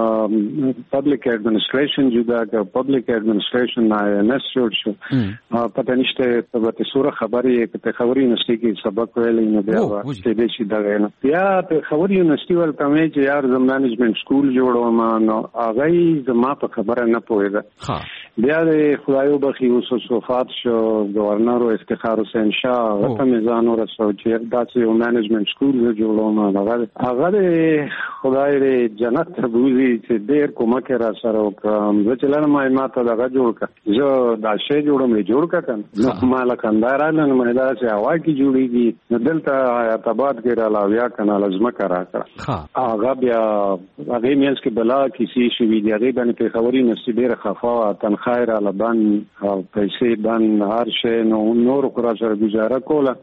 پبلک ایڈمنسټریشن جوړا کا پبلک ایڈمنسټریشن آی ایم ایس جوړ شو پته نشته په دې سوره خبرې کته خبرې نشته کې سبق ویلې نو بیا دا غواړم بیا په خبري یونیورسيټي ولته مې چې یار زم مینجمنت سکول جوړوم نو هغه زما په خبره نه پوهیږي بیا د خدایو بخي اوس وفات شو گورنر او افتخار حسین شاه هغه میزان ورسو چې داسې یو مینجمنت سکول جوړوم هغه هغه خدای دې جنت ته بوزي چې ډېر کومک را سره وکم زه چې لنه ما ماته دغه جوړ کړ زه دا شی جوړم جوړ کړم نو مال کندارانه مې دا چې هوا کې جوړیږي نو دلته حیات آباد را لاویا کنه لازمه کرا کړه هغه بیا هغه مینس کې بلا کیسې شوې دی هغه باندې په خبري نشي ډیره خفا تنخواه را لبان او پیسې باندې هر شی نو نور کرا سره گزاره کوله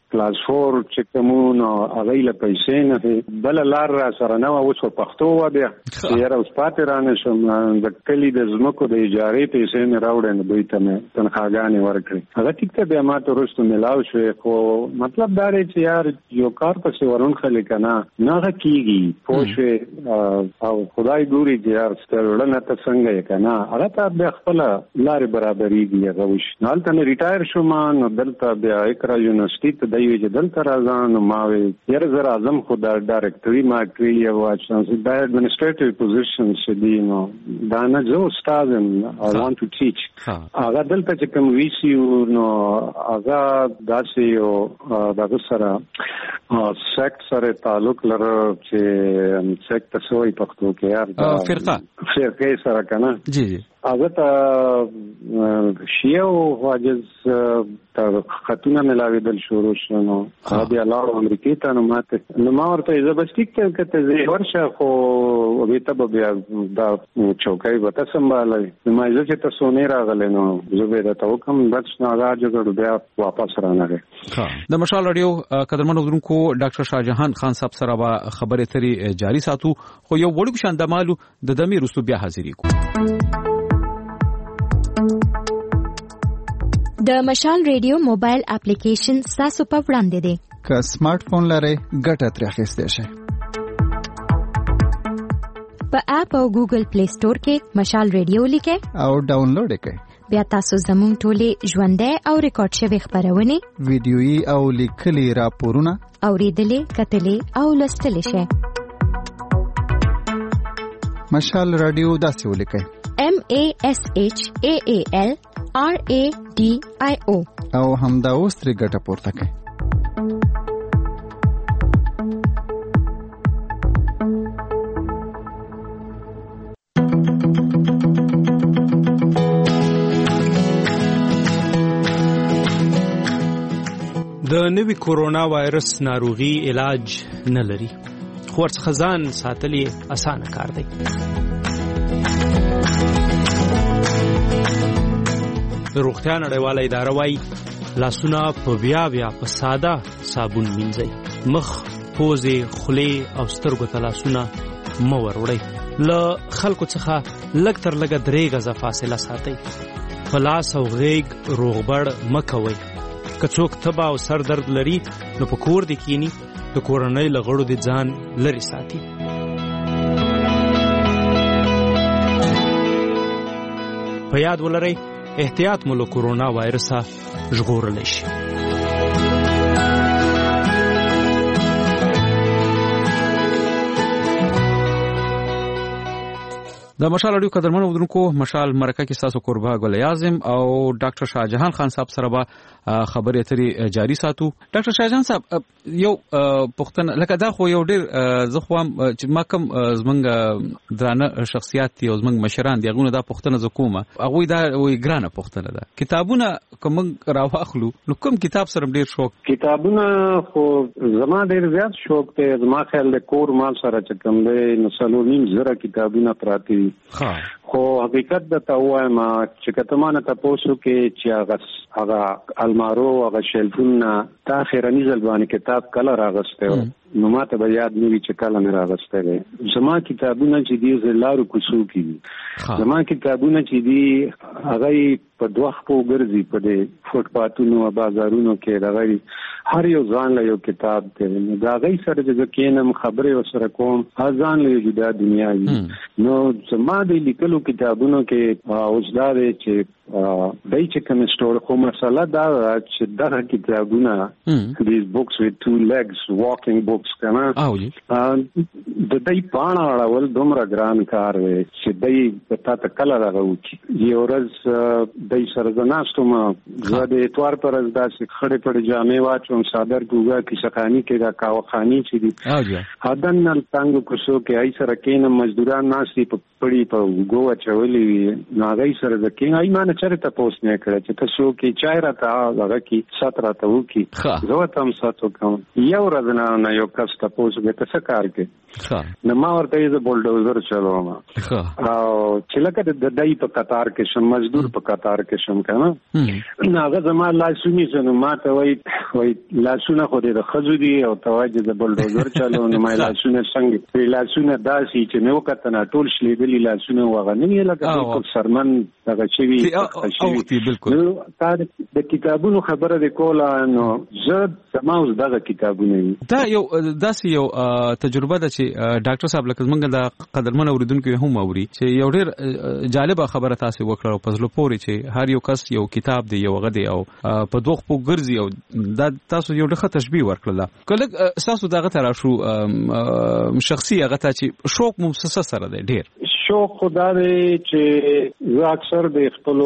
کلاس فور چې کومون هغه له پیسې نه بل لار را سره نه اوس په پښتو و بیا یاره اوس پاتې رانه شم د کلی د زمکو د اجارې پیسې نه راوړې نو دوی ته مې تنخواګانې ورکړې هغه ټیک ته بیا ما ته وروسته ملاو شوې خو مطلب دا دی چې یار یو کار پسې ورون خلې که نه نه هغه کېږي پوه شوې او خدای ګوري چې یار ستړونه ته څنګه یې که نه هغه ته بیا خپله لارې برابرېږي هغه وشي نو هلته مې ریټایر شوم نو دلته بیا اقرا یونیورسټي ته دی وی چې دلته راځه نو ما وې یاره زه راځم خو دا ډایرکټري ما کړي یو دا ایډمنسټریټیو پوزیشن چې دی نو دا نه زه استاد یم آی وانټ ټو ټیچ هغه دلته چې کوم وي سي یو نو هغه داسې یو دغه سره سیکټ سره تعلق لري چې سیکټ ته سوی پښتو کې یار فرقه فرقه سره کنه جی جی هغه ته شیعه او حاجز تر خطونه ملاویدل شروع شو نو هغه بیا لاړو امریکې ته نو ماته نو ما ورته زه به ټیک ته کته زه ورشه خو به ته بیا دا چوکۍ به ته سمبالای نو ما زه چې تاسو نه راغلی نو زه به دا ته کوم بس نو هغه جوړ بیا واپس رانغی د مشال رادیو قدرمن اورونکو ډاکټر شاهجهان خان صاحب سره به خبرې ترې جاری ساتو خو یو وړو شان د مالو د دمي رسو بیا حاضرې کو د مشال ریډیو موبایل اپلیکیشن تاسو په وړاندې دی که سمارټ فون لرئ ګټه ترې اخیستی شئ په اپ او ګوګل پلی سٹور کې مشال ریډیو لیکئ او ډاونلوډ یې کړئ بیا تاسو زموږ ټولې ژوندۍ او ریکارډ شوې خپرونې ویډیويي او لیکلي راپورونه اورېدلې کتلې او لوستلې شئ مشال رادیو داسې ولیکئ M A S H A A L R A D I O او همدا اوس ترې ګټه پورته کړئ د نوي کورونا وایرس ناروغي علاج نه لري خو ورڅخه ځان ساتل یې اسانه کار دی د روغتیا نړیواله اداره وايي لاسونه په بیا بیا په ساده صابون مینځئ مخ پوزې خولې او سترګو ته لاسونه مه وروړئ له خلکو څخه لږ تر لږه درې غزه فاصله ساتئ په لاس او غیږ روغبړ مه کوئ که څوک تبه او سر درد لري نو په کور دې کینی د کورنۍ له غړو دې ځان لرې ساتي په یاد ولرئ احتیاط مو له کورونا وایرسه ژغورلی شي د مشال اړیو قدرمن اورونکو مشال مرکه کې تاسو قربا ګل اعظم او ډاکټر شاهجهان خان صاحب سره به خبرې اترې جاری ساتو ډاکټر شاهجهان صاحب یو پښتنه لکه دا خو یو ډیر زه خو چې ما کوم زمنګ درانه شخصیت دي او زمنګ مشران دي هغه دا پښتنه زکومه هغه دا وی ګرانه پښتنه ده کتابونه کوم راواخلو نو کوم کتاب سره ډیر شوق کتابونه خو زما ډیر زیات شوق ته زما خیال د کور مال سره چې کوم دی نو سلونیم زره کتابونه پراتی خو حقیقت د تا وایم چې کته مانه تاسو کې چې هغه هغه المارو هغه شلفونه تا خیرنی زلبانی کتاب کله راغسته نو ماته به یاد نیوي چې کله مې راغسته دي زما کتابونه چې دي زلارو کوڅو کې زما کتابونه چې دي هغه په دوه په ګرځي په دې فوټپاتونو او بازارونو کې راغلي هر یو ځان له یو کتاب دی دا غي سره چې کینم خبرې وسره کوم ځان له جدا دنیا وي نو زما د لیکلو کتابونو کې اوس دا دی چې دای چې کوم سٹور خو مسله دا چې دا کتابونه these books with two legs walking books کنه د دای پاڼه اړول دومره ګران کار دی چې دای پتا ته کله راغوي یو ورځ دای سره د ناستو ما زه د اتوار پر ورځ داسې خړې پړې جامې واچوم صادر ګوګا کې شخانی کې دا کاوخانی چې دي هدن نن څنګه کوڅو کې ای سره کینم مزدوران ناشې په پړی په ګووا چولې ناغی سره د کین ای مان چرته پوس نه کړ چې تاسو کې چای راته هغه کې سات راته وکي زه تم ساتو کوم یو ورځ نه یو کس تاسو کې څه کار کې نو ما ورته یې بولډوزر چلوم او چې لکه د دای په قطار کې شم مزدور په قطار کې شم کنه هغه زما لاسونی زنه ما ته وای وای لاسونه خو د خزو دي او تواجه د بلډوزر چالو نو مې لاسونه څنګه په لاسونه داسي چې نو کتنه ټول شلیدلی لاسونه وغننی لکه بالکل سرمن دغه چوي او بالکل نو تاسو د کتابونو خبره د کوله نو زه سماوس دغه کتابونه دا یو داسې یو تجربه ده چې ډاکټر صاحب لکه موږ د قدرمن اوریدونکو هم اوري چې یو ډېر جالبه خبره تاسو وکړه په زلو پوري چې هر یو کس یو کتاب دی یو غدي او په دوه په ګرځي او دا تاسو یو ډېر تشبیه ورکړه کله تاسو دغه تر شو شخصي هغه ته چې شوق مو سره دی ډېر شوق خدا دی چې زه اکثر د خپل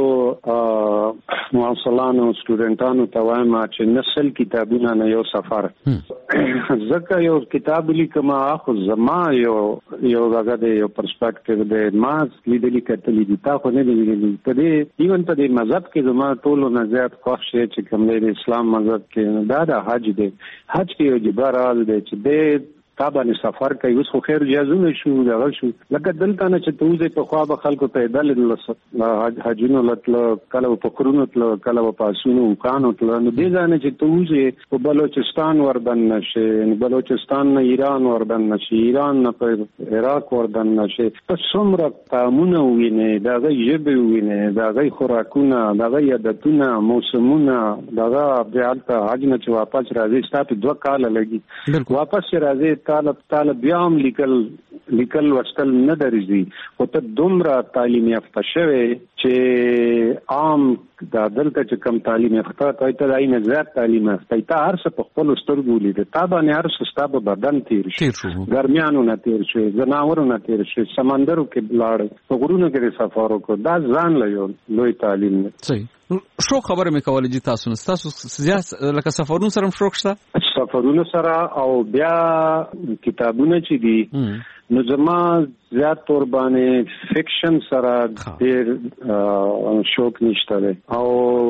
معاصلانو سټوډنټانو ته وایم چې نسل کتابونه نه یو سفر ځکه یو کتاب لیکم خو زما یو یو هغه د یو پرسپیکټیو د ما لیدلې کتلې دي تاسو نه لیدلې په دې ایون په دې مذهب کې زما ټول نه زیات خوښ شي چې کوم د اسلام مذهب کې دا د حج دی حج کې یو جبرال دی چې د تابانه سفر کوي اوس خو خیر اجازه شو دغه شو لکه دلته نه چې توزه په خوا به خلکو پیدل حجونو لټل کله په قرونو تل کله په پاسونو کانو تل نو دې ځانه چې توزه په بلوچستان وردن نشي بلوچستان نه ایران وردن نشي ایران نه په عراق وردن نشي په څومره قامونه ویني دغه ژبه ویني دغه خوراکونه دغه عادتونه موسمونه دغه بیالته حج نه چې واپس راځي ستاسو دوه کال لګي واپس راځي طالب طالب بیا هم لیکل لیکل ورستل نه درځي او ته دومره تعلیم یافته شوی چې عام دا دلته چې کم تعلیم یافته ته ته دای نه زیات تعلیم یافته ته هر څه په خپل سترګو لید ته باندې هر څه ستاسو بدن تیر شي ګرمیانو نه تیر شي زناورو نه تیر شي سمندرو کې بلاړ په غرونو کې سفر وکړ دا ځان له لوی تعلیم نه صحیح شو خبره مې کولې چې تاسو نه تاسو زیات لکه سفرونو سره شوق شته سفرونو سره او بیا کتابونه چې دي نو زما زیات تور باندې فکشن سره ډېر شوق نشته او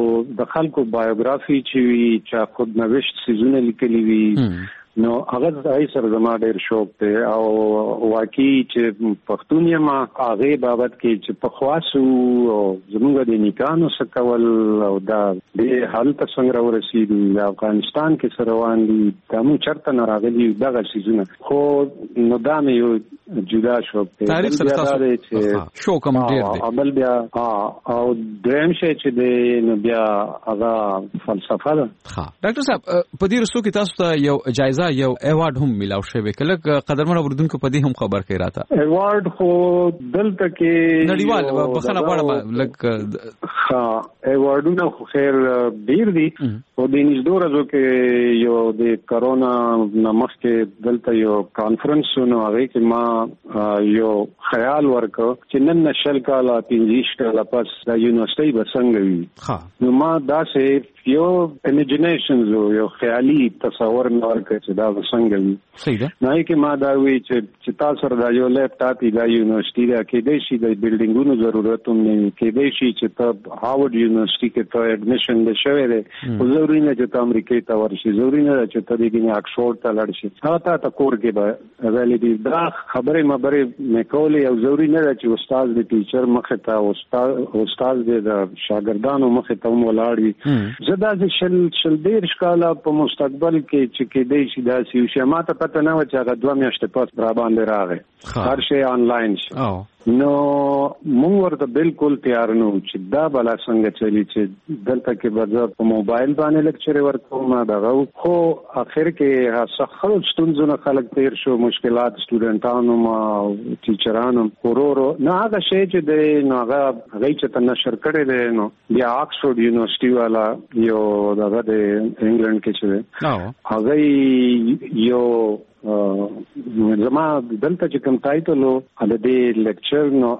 د خلکو بایوګرافي چې وی چې خود نوښت سيزونه لیکلي وي نو هغه ځای سره زما ډېر شوق دی او واقعي چې پښتون یم هغه بابت کې چې په خواصو او زموږ د نیکانو سکول او دا د حالت څنګه ورسېدو د افغانستان کې سره روان دي دا مو چرته نه راغلي دغه سيزونه خو نو دا مې یو جدا شوق دی تاریخ سره تاسو شوق هم ډېر دی بل بیا او دریم شی چې دی نو بیا هغه فلسفه ده ها ډاکټر صاحب په دې رسو کې تاسو ته یو جایزه یو ایوارډ هم ملاو شوی کله قدرمن اوردونکو په دې هم خبر کوي راته ایوارډ خو دلته کې نړیوال بخنه غواړم لکه ها ایوارډونه خو خیر ډیر دي او د نږدې ورځو کې یو د کرونا نمخ کې دلته یو کانفرنس نو هغه کې ما یو خیال ورکو چې نن نشل کاله پنځه کاله پس د یونیورسيټي بسنګ وي نو ما دا سه یو امیجینیشن یو خیالي تصور نور کړ چې دا څنګه وي صحیح ده نه کې ما دا وی چې چې تاسو را یو لیپټاپ دا یونیورسيټي دا کې د شي د بلډینګونو ضرورت هم نه کې د شي چې ته هاورډ یونیورسيټي کې ته اډمیشن د شوی دی ضروري نه چې ته امریکای ته ورشي ضروري نه چې ته د اکسفورډ ته لاړ شي هغه ته کور کې به ویلې دا خبره مبره مکولې او ضروري نه چې استاد د ټیچر مخه ته استاد استاد د شاګردانو مخه ته ولاړ وي زدا د شل شل ډیر ښکاله په مستقبل کې چې کې دی شي دا سی شي ماته پته نه و چې هغه دوه میاشتې پس را باندې راغی هر شی آنلاین شي نو موږ ورته بالکل تیار نو چې دا بلا څنګه چلی چې دلته کې به په موبایل باندې لیکچر ورکوم دا خو اخر کې هڅه ستونزونه خلک تیر شو مشکلات سټوډنټانو ما ټیچرانو ورورو نه هغه شی چې د نو هغه هغه چې تنه شر کړی دی نو بیا آکسفورډ یونیورسيټي والا یو دغه د انګلند کې چې هغه یو زما دلته چې کوم ټایټل او د دې لیکچر نو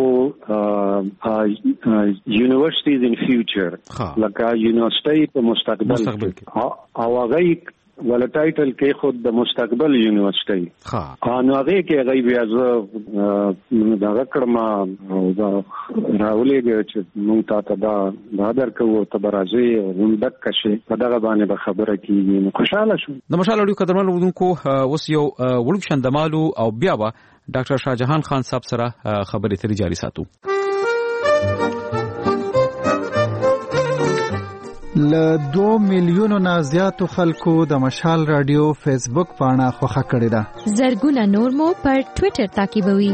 هغه یونیورسيټیز ان فیوچر لکه یونیورسيټي په مستقبل کې او هغه ولا ټایټل کې خود د مستقبل یونیورسيټي ها نو هغه کې غي بیا زه دا کړم او دا راولې چې مونږ ته دا دا درکو ته برازي او دک کشي په دغه باندې به خبره کیږي نو خوشاله شو د مشال اړیو قدرمن وډونکو اوس یو وړو شندمالو او بیا به ډاکټر شاهجهان خان صاحب سره خبرې ترې جاري ساتو ل دوه میلیونو نه زیاتو خلکو د مشال رادیو فیسبوک پاڼه خوښه کړې ده. زرګونه نور مو پر ټوئیټر تعقیبوي.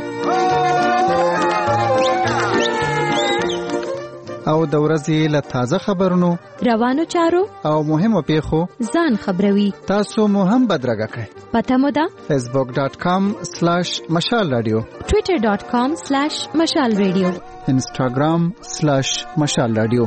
او د ورځې له تازه خبرونو، روانو چارو او مهمو پیښو ځان خبروي. تاسو مو هم بدرګه کړئ. پته مو ده فیسبوک ډاٹ کام سلیش مشال رادیو، ټوئیټر ډاٹ کام سلیش مشال رادیو، انسټاګرام سلیش مشال رادیو.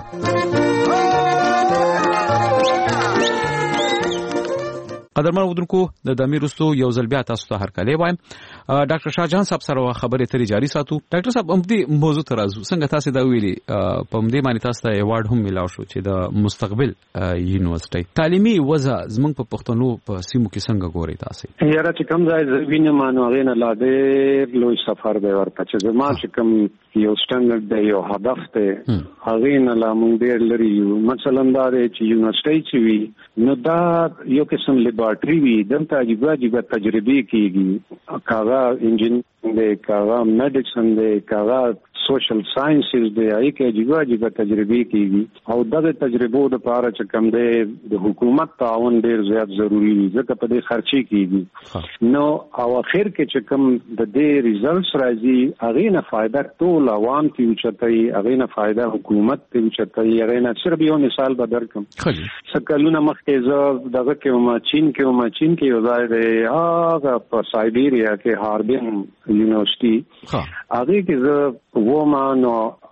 قدرمن اودونکو د دمیر رستو یو ځل بیا تاسو ته هرکلی وایم. ډاکټر شاهجهان صاحب سره خبرې ترې جاری ساتو. ډاکټر صاحب هم دې موضوع ته راځو. څنګه تاسو دا ویلي په دې باندې تاسو ته ایوارډ هم ملاو شو چې د مستقبل یونیورسيټي تعلیمي وضع زموږ په پښتنو په سیمو کې څنګه ګوري تاسو؟ یاره چې کوم ځای وینم نو هغه نه لا ډېر لوی سفر دی ورته چې زما چې کوم یو سټانډرډ دی یو هدف دی هغه نه لا مونږ ډېر لري یو. مثلا دا چې یونیورسيټي چې وي نو دا یو قسم لیبارټري وي، دلته عجیب عجیب تجربې کیږي. کاغه انجینرینګ دی، کاغه میډیسن دی، کاغه سوشل ساينسز دی، هغه کې عجیب عجیب تجربې کیږي. او دغه تجربو د لپاره چې کوم دی د حکومت تعاون ډیر زیات ضروری دی ځکه په دې خرچي کیږي. نو او اخر کې چې کوم د دې ریزلټس راځي هغه نه فائدہ ټول عوام ته وچتای، هغه نه فائدہ حکومت ته وچتای. هغه نه صرف یو مثال به درکم. سکلونه مخکې زه دغه کې ما چین کې ما چین کې یو ځای دی هغه په سایبیریا کې هاربین یونیورسيټي هغه کې زه وما نو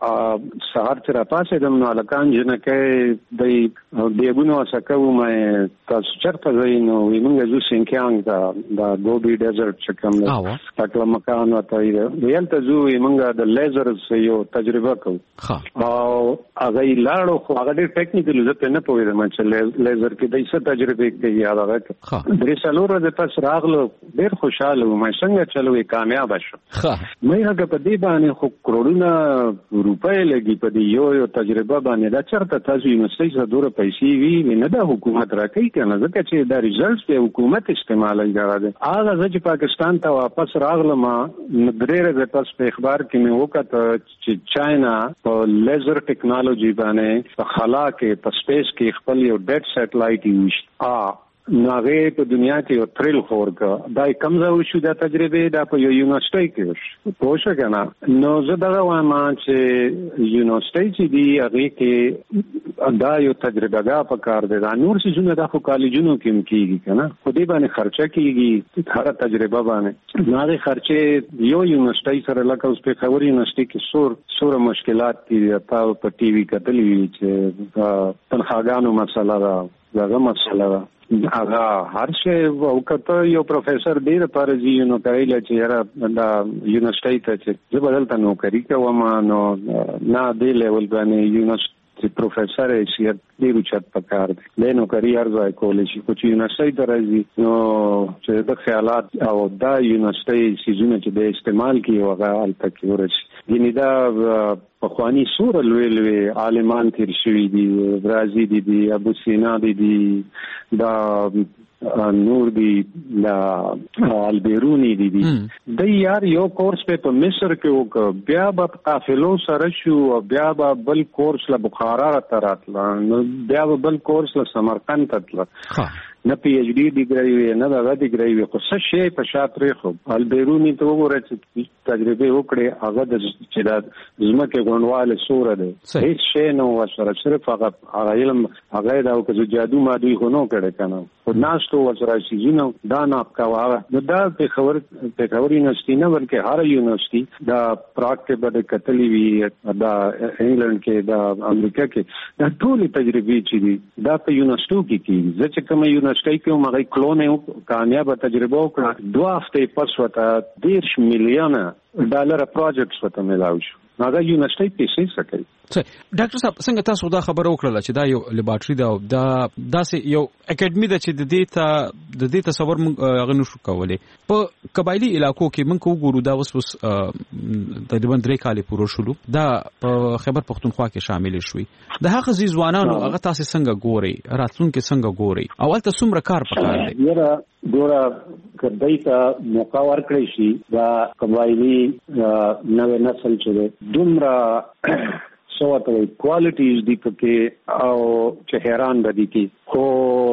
سهار چې را پاسې دم نو الکان جنکه د دیګونو سکو مې تاسو چرته ځای نو موږ زو سینکیانګ دا د ګوبي ډیزرټ چې کوم تکله مکان وته ویل ته زو موږ د لیزرز یو تجربه کوو. او هغه لاړو خو هغه ډېر ټیکنیکل زه نه پوهیدم چې لیزر کې د څه تجربه کوي یاد هغه درې سالو ورځې پس راغلو ډېر خوشاله وم څنګه چلوې کامیاب شو. مې هغه په دې باندې خو کروڑونه روپۍ لګي په دې یو یو تجربه باندې. دا چرته تاسو یونیورسيټي څخه دوره پیسې وی نه دا حکومت راکې کنه ځکه چې دا ریزلټس په حکومت استعمالي غواړي. هغه چې پاکستان ته واپس راغلم درې ورځې پس په اخبار کې مې وکړه چې چاینا په لیزر ټیکنالوژي باندې په خلا کې په سپیس کې خپل یو ډیټ سټلایټ یوز ا ناغه په دنیا کې یو تریل خور کا دا کم ځای شو دا تجربه دا په یو یونیورسيټي کې پوښښ کنه. نو زه دا وایم چې یونیورسيټي چې دی هغه کې دا یو تجربه غا په کار دی. دا نور څه جون دا خو کالجونو کې کېږي کنه خو دې باندې خرچه کیږي هر تجربه باندې نه خرچه یو یونیورسيټي سره لکه اوس په خبري یونیورسيټي کې سور سور مشکلات دي تاسو په ټي وي کتلې چې تنخواګانو مسله ده دغه مسله ده هغه هر شی وکړه. یو پروفیسور دی لپاره چې نو کایله چې یاره دا یونیورسيټي ته چې زه بدلته نوکری کوم نو نه دی لیول باندې یونیورسيټي چې پروفیسور یې ډیر چت پکار دی له نوکری ارزای کولې شي خو چې یونیورسيټي ته راځي نو چې د خیالات او دا یونیورسيټي سيزونه چې د استعمال کې هغه الته کې ورشي. ګینه دا په خواني سور لوی لوی عالمان تیر شوی دي، برازي دي دي ابو سینا دي دي دا نور دی لا البیرونی دی دی د یار یو کورس په مصر کې وک بیا په قافلو سره شو بیا په بل کورس له بخارا تراتله بیا په بل کورس له سمرقند تتله نه پی ایچ ډی ډیګری وی نه دا ډیګری وی خو څه شی په شاته خو البیرونی ته وګوره چې تجربه وکړي هغه د چې د زمکه غونواله سوره ده هیڅ شی نو وسره صرف هغه علم هغه دا او که جادو ما دوی خو نو کړي کنه خو ناشته وسره شي نو دا نه کاوه نو دا په خبر په خبر یونیورسيټي نه ورکه هر یونیورسيټي دا پراګ کې بده کتلی وی دا انګلند کې دا امریکا کې دا ټول تجربه چې دي دا په یونیورسيټو کې کیږي ځکه کوم یونیورسيټي کې مغه کلونه کامیاب تجربه وکړه دوه هفته پس وته ډیر میلیونه ډالر پروجیکټس وته ملاوي شو. هغه یونیورسيټي پیسې سکي. ډاکټر صاحب څنګه تاسو دا خبره وکړه چې دا یو لیبارټري دا دا داسې یو اکیډمي ده چې د دې ته د دې تصور موږ غنو شو کولای په قبایلی علاقو کې موږ وګورو دا اوس اوس تقریبا درې کال پوره شول دا په خیبر پختونخوا کې شامل شوي. د هغه ځوانانو هغه تاسو څنګه ګوري راتلونکي څنګه ګوري اول ته څومره کار پکار دی یاره ګوره کدی ته موقع ورکړی شي دا قبایلی نوې نسل چې دومره سوته وي کوالټیز دي پکې او چې حیران بدی کی خو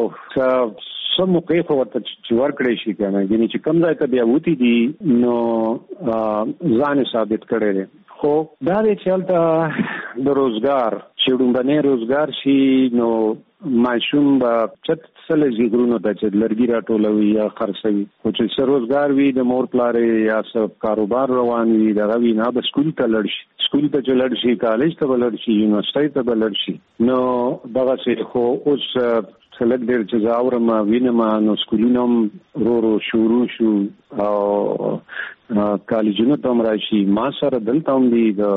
سم موقع خو ورته چې ورکړی شي کنه یعنی چې کم ځای ته بیا وتی دي نو ځان ثابت کړي خو دا د چلته د روزګار چې ډومبنه روزګار شي نو ماشوم با چت سره زیګرونو ته چې لرګي راټولوي یا خرڅوي او چې سر روزګار وي د مور پلارې یا سب کاروبار روان وي دا وی نه به سکول ته لړ شي سکول ته لړ شي کالج ته لړ شي یونیورسيټي ته لړ شي نو دغه څه خو اوس سلګ ډېر چې زاورم وینم نو سکولینم رو رو شروع شو او کالجونو ته راشي ما سره دلته هم دي د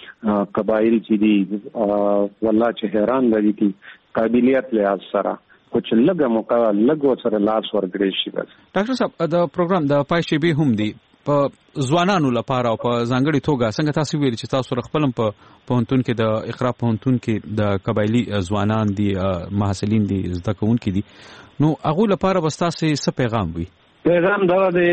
قبایل چې دي والله چې حیران دي کی قابلیت له سره کوم لګه موقع لګو سره لاس ورګړي شي بس ډاکټر صاحب د پروګرام د پایشي به هم دي په ځوانانو لپاره او په ځانګړي توګه څنګه تاسو ویل چې تاسو خپلم په پوهنتون کې د اقرا پوهنتون کې د قبایلی ځوانان دي محصلین دي زده کوونکي دي نو هغه لپاره بس تاسو څه پیغام وي پیغام دا دی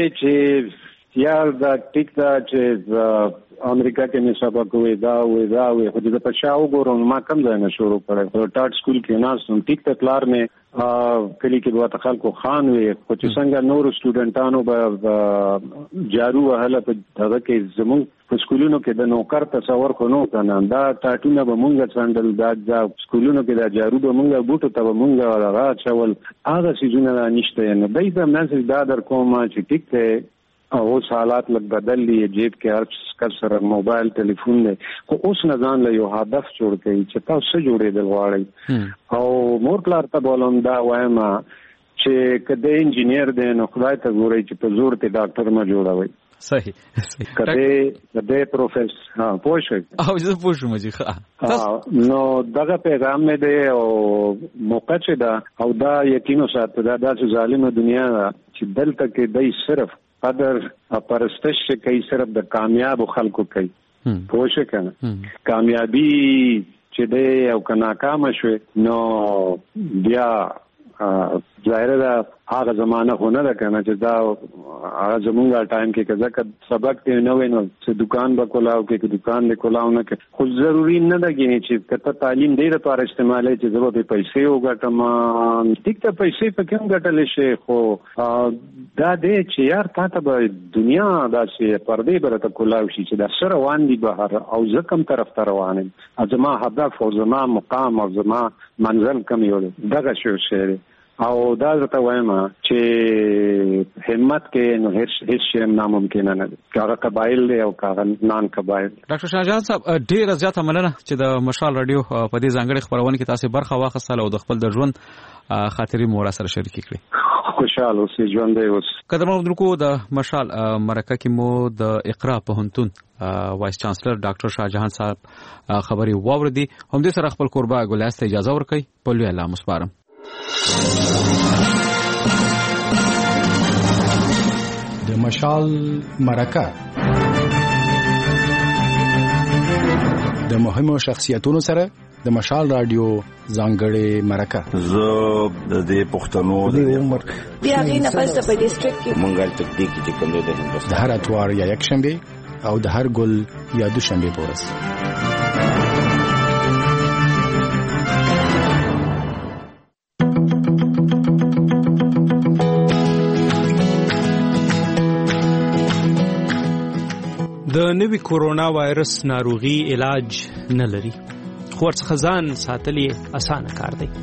چې یا دا ټیک دا چې امریکا کې مې سبق وې دا وې دا وې خو دې په شاو ګورم ما کم ځای نه شروع کړم په ټاټ سکول کې ناسم ټیک ته کلار مې کلی کې دوه خلکو خان وې خو چې څنګه نور سټوډنټانو به جارو وهله په دغه کې زموږ په سکولونو کې د نوکر تصور خو نو کنه دا ټاټونه به مونږ څنډل دا د سکولونو کې دا جارو به مونږ بوټو ته به مونږ راغا چول هغه سيزونه نشته نه دای په منځ دا در کوم چې ټیک ته او حالات لږ بدل دي جیب کې هر کس سره موبایل ټلیفون دی خو اوس نه ځان له یو هدف جوړ کړي چې تاسو جوړېدل غواړئ او مور پلار ته بولم دا وایم چې کله انجینیر دی نو خدای ته ګورئ چې په زور ته ډاکټر ما جوړوي صحیح کله د پروفیسور ها پوښښ او زه پوښوم چې ښه نو دغه پیغام مې دی او موقع چې دا او دا یقینو ساتي دا د ظالمه دنیا چې دلته کې دای صرف قدر پرستش کوي صرف د کامیاب خلکو کوي پوښښ کنه کامیابی چې دی او که ناکام شوي نو بیا ظاهر ده هغه زمانه خو نه ده کنه چې دا هغه زمونږ ټایم کې کزه که سبق دی نه وینو چې دکان به کولاو کې دکان به کولاو نه کې خو ضروري نه ده چې کته تعلیم دی لپاره استعمالي چې ضرورت پیسې وګټم ټیک ته پیسې په کوم ګټل شي خو دا دې چې یار تاسو به دنیا داسې پردې برته کولاو شي چې دا سره روان دي بهر او زکم طرف ته روان دي ازما هدف او زما مقام او زما منزل کم یو دغه شو شي او دا زته وایم چې همت کې نو هیڅ شی ناممکن نه دي کاغه قبایل دی او کاغه نان قبایل ډاکټر شاهجان صاحب ډیر زیاته مننه چې د مشال رادیو په دې ځانګړي خبرونه کې تاسو برخه واخیستله او د خپل د ژوند خاطري مو را سره شریک کړې خوشاله اوسئ ژوند دی اوس قدرمنو درکو د مشال مرکه کې مو د اقرا پوهنتون وایس چانسلر ډاکټر شاهجهان صاحب خبري واوردي هم دې سره خپل قربا ګولاست اجازه ورکړي په لوی الله مسپارم د مشال مرکه د مهمو شخصیتونو سره د مشال رادیو ځانګړې مرکه زه د دې پښتنو د عمر بیا غینه پس په ډیسټریکټ کې مونږه تکتیک چې کوم دی د هندوستان د هر اتوار یا یک شنبه او د هر ګل یا دو شنبه پورس د نوي کورونا وایرس ناروغي علاج نه لري خو ورڅخه ځان ساتل یې اسانه کار دی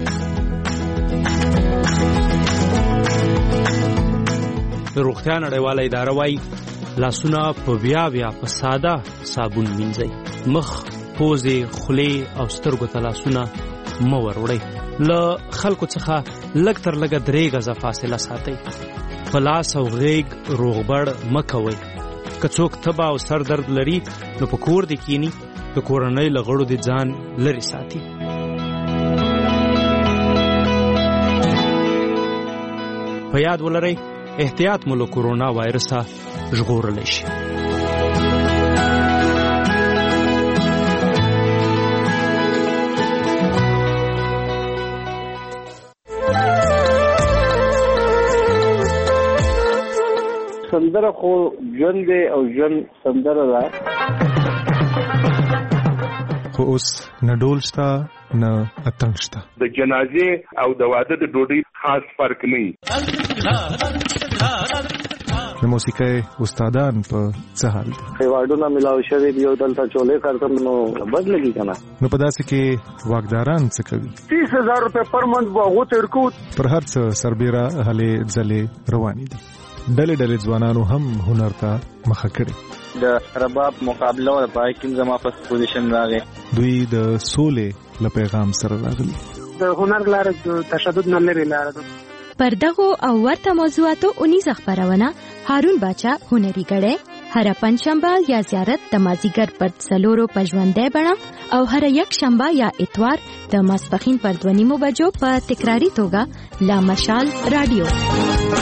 د روغتیا نړیواله اداره وايي لاسونه په بیا بیا په ساده صابون مینځئ مخ پوزې خولې او سترګو ته لاسونه مه وروړئ له خلکو څخه لږ تر لږه درې غزه فاصله ساتئ په لاس او غېږ روغبړ مه کوئ که څوک تبه او سر درد لري نو په کور دې کینی د کورنۍ له غړو دې ځان لرې ساتي په یاد ولرئ احتیاط مو له کورونا وایرسه ژغورلی شي سندره خو ژوند دی او ژوند سندره ده خو اوس نه ډول شته نه اتڼ شته. د جنازې او د واده د ډوډۍ خاص فرق نه وي. د موسیقۍ استادان په څه حال دي؟ ایوارډونه ملاو شوي دي او دلته چولې کارتم نو بد لګي کنه. نو په داسې کې واکداران څه کوي؟ تیس هزار روپے پر منت باغو ترکو پر هر څه سربېره هلې ځلې روانې دي. ډلې ډلې ځوانانو هم هنر ته مخه کړې. د رباب مقابله او پای کې زما په پوزیشن راغی. دوی د سولې له پیغام سره راغلي. د هنر لاره د تشدد نه لري لاره ده. پر دغو او ورته موضوعاتو اونیزه خبرونه هارون باچا هنري غړې هر پنځشنبه یا زیارت د مازیګر پر څلورو پژوندې بڼه او هر یک شنبه یا اتوار د ماسپخین پر دوه نیمو بجو په تکراری توګه لا مشال رادیو.